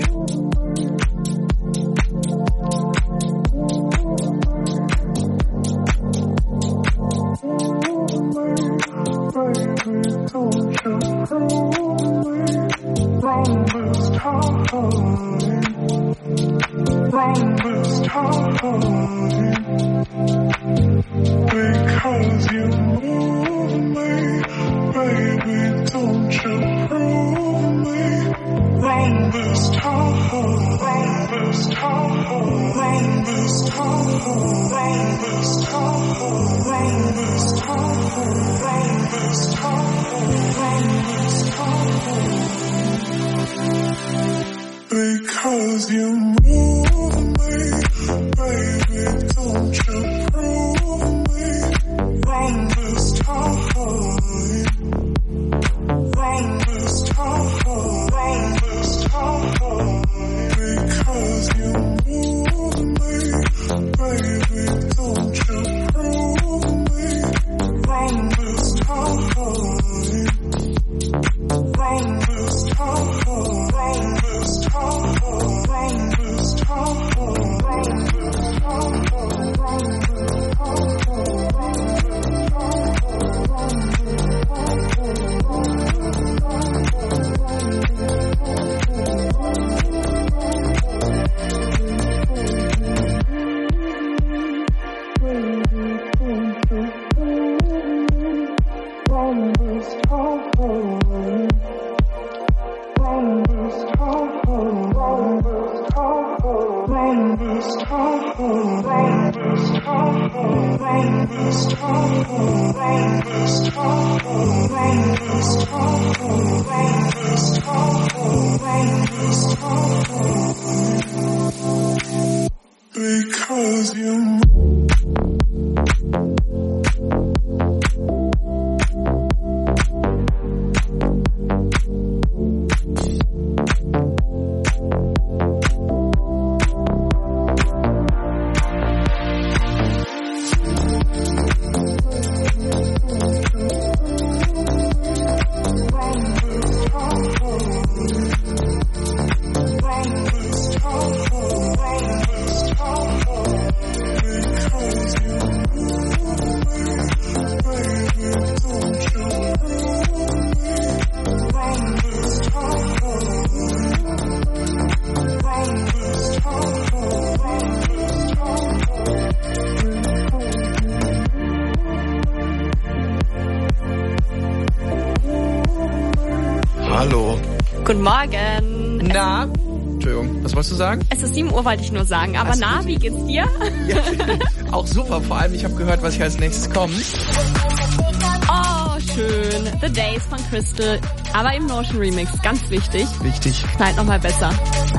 Speaker 4: Because you move me, baby, don't you prove me wrong this time, wrong this time, wrong this time, wrong this time, wrong this time, wrong this time, because you move me, baby, don't you prove me
Speaker 7: Because you
Speaker 5: Guten Morgen.
Speaker 1: Na? Entschuldigung, was wolltest du sagen?
Speaker 5: Es ist 7 Uhr, wollte ich nur sagen. Aber na, wie geht's dir?
Speaker 1: Ja, auch super. Vor allem, ich habe gehört, was hier als nächstes kommt.
Speaker 5: Oh, schön. The Days von Crystal. Aber im Notion Remix. Ganz wichtig.
Speaker 1: Wichtig.
Speaker 5: Knallt nochmal besser.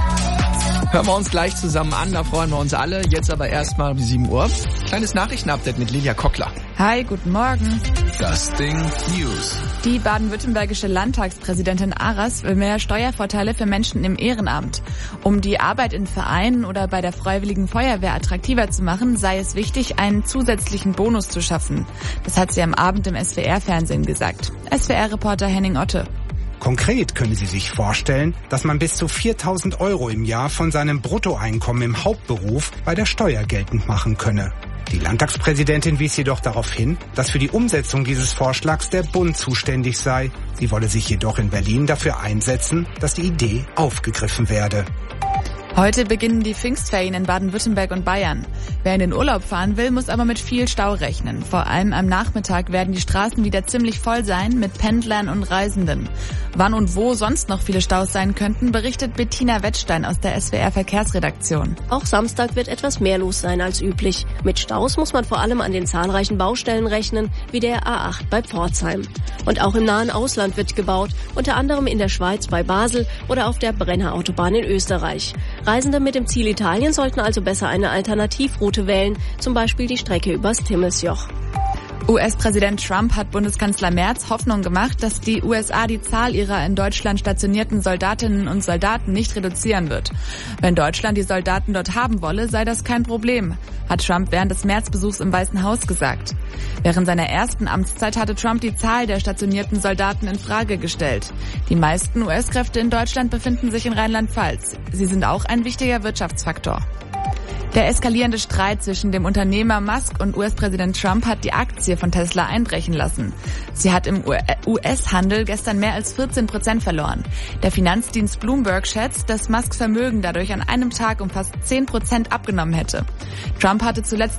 Speaker 1: Hören wir uns gleich zusammen an, da freuen wir uns alle. Jetzt aber erstmal um 7 Uhr. Kleines Nachrichtenupdate mit Lilia Kockler.
Speaker 14: Hi, guten Morgen.
Speaker 11: Das Ding News.
Speaker 14: Die baden-württembergische Landtagspräsidentin Aras will mehr Steuervorteile für Menschen im Ehrenamt. Um die Arbeit in Vereinen oder bei der Freiwilligen Feuerwehr attraktiver zu machen, sei es wichtig, einen zusätzlichen Bonus zu schaffen. Das hat sie am Abend im SWR-Fernsehen gesagt. SWR-Reporter Henning Otte.
Speaker 16: Konkret können Sie sich vorstellen, dass man bis zu 4.000 € im Jahr von seinem Bruttoeinkommen im Hauptberuf bei der Steuer geltend machen könne. Die Landtagspräsidentin wies jedoch darauf hin, dass für die Umsetzung dieses Vorschlags der Bund zuständig sei. Sie wolle sich jedoch in Berlin dafür einsetzen, dass die Idee aufgegriffen werde.
Speaker 14: Heute beginnen die Pfingstferien in Baden-Württemberg und Bayern. Wer in den Urlaub fahren will, muss aber mit viel Stau rechnen. Vor allem am Nachmittag werden die Straßen wieder ziemlich voll sein mit Pendlern und Reisenden. Wann und wo sonst noch viele Staus sein könnten, berichtet Bettina Wettstein aus der SWR-Verkehrsredaktion.
Speaker 17: Auch Samstag wird etwas mehr los sein als üblich. Mit Staus muss man vor allem an den zahlreichen Baustellen rechnen, wie der A8 bei Pforzheim. Und auch im nahen Ausland wird gebaut, unter anderem in der Schweiz bei Basel oder auf der Brenner Autobahn in Österreich. Reisende mit dem Ziel Italien sollten also besser eine Alternativroute wählen, zum Beispiel die Strecke übers Timmelsjoch.
Speaker 14: US-Präsident Trump hat Bundeskanzler Merz Hoffnung gemacht, dass die USA die Zahl ihrer in Deutschland stationierten Soldatinnen und Soldaten nicht reduzieren wird. Wenn Deutschland die Soldaten dort haben wolle, sei das kein Problem, hat Trump während des Märzbesuchs im Weißen Haus gesagt. Während seiner ersten Amtszeit hatte Trump die Zahl der stationierten Soldaten in Frage gestellt. Die meisten US-Kräfte in Deutschland befinden sich in Rheinland-Pfalz. Sie sind auch ein wichtiger Wirtschaftsfaktor. Der eskalierende Streit zwischen dem Unternehmer Musk und US-Präsident Trump hat die Aktie von Tesla einbrechen lassen. Sie hat im US-Handel gestern mehr als 14% verloren. Der Finanzdienst Bloomberg schätzt, dass Musks Vermögen dadurch an einem Tag um fast 10% abgenommen hätte. Trump hatte zuletzt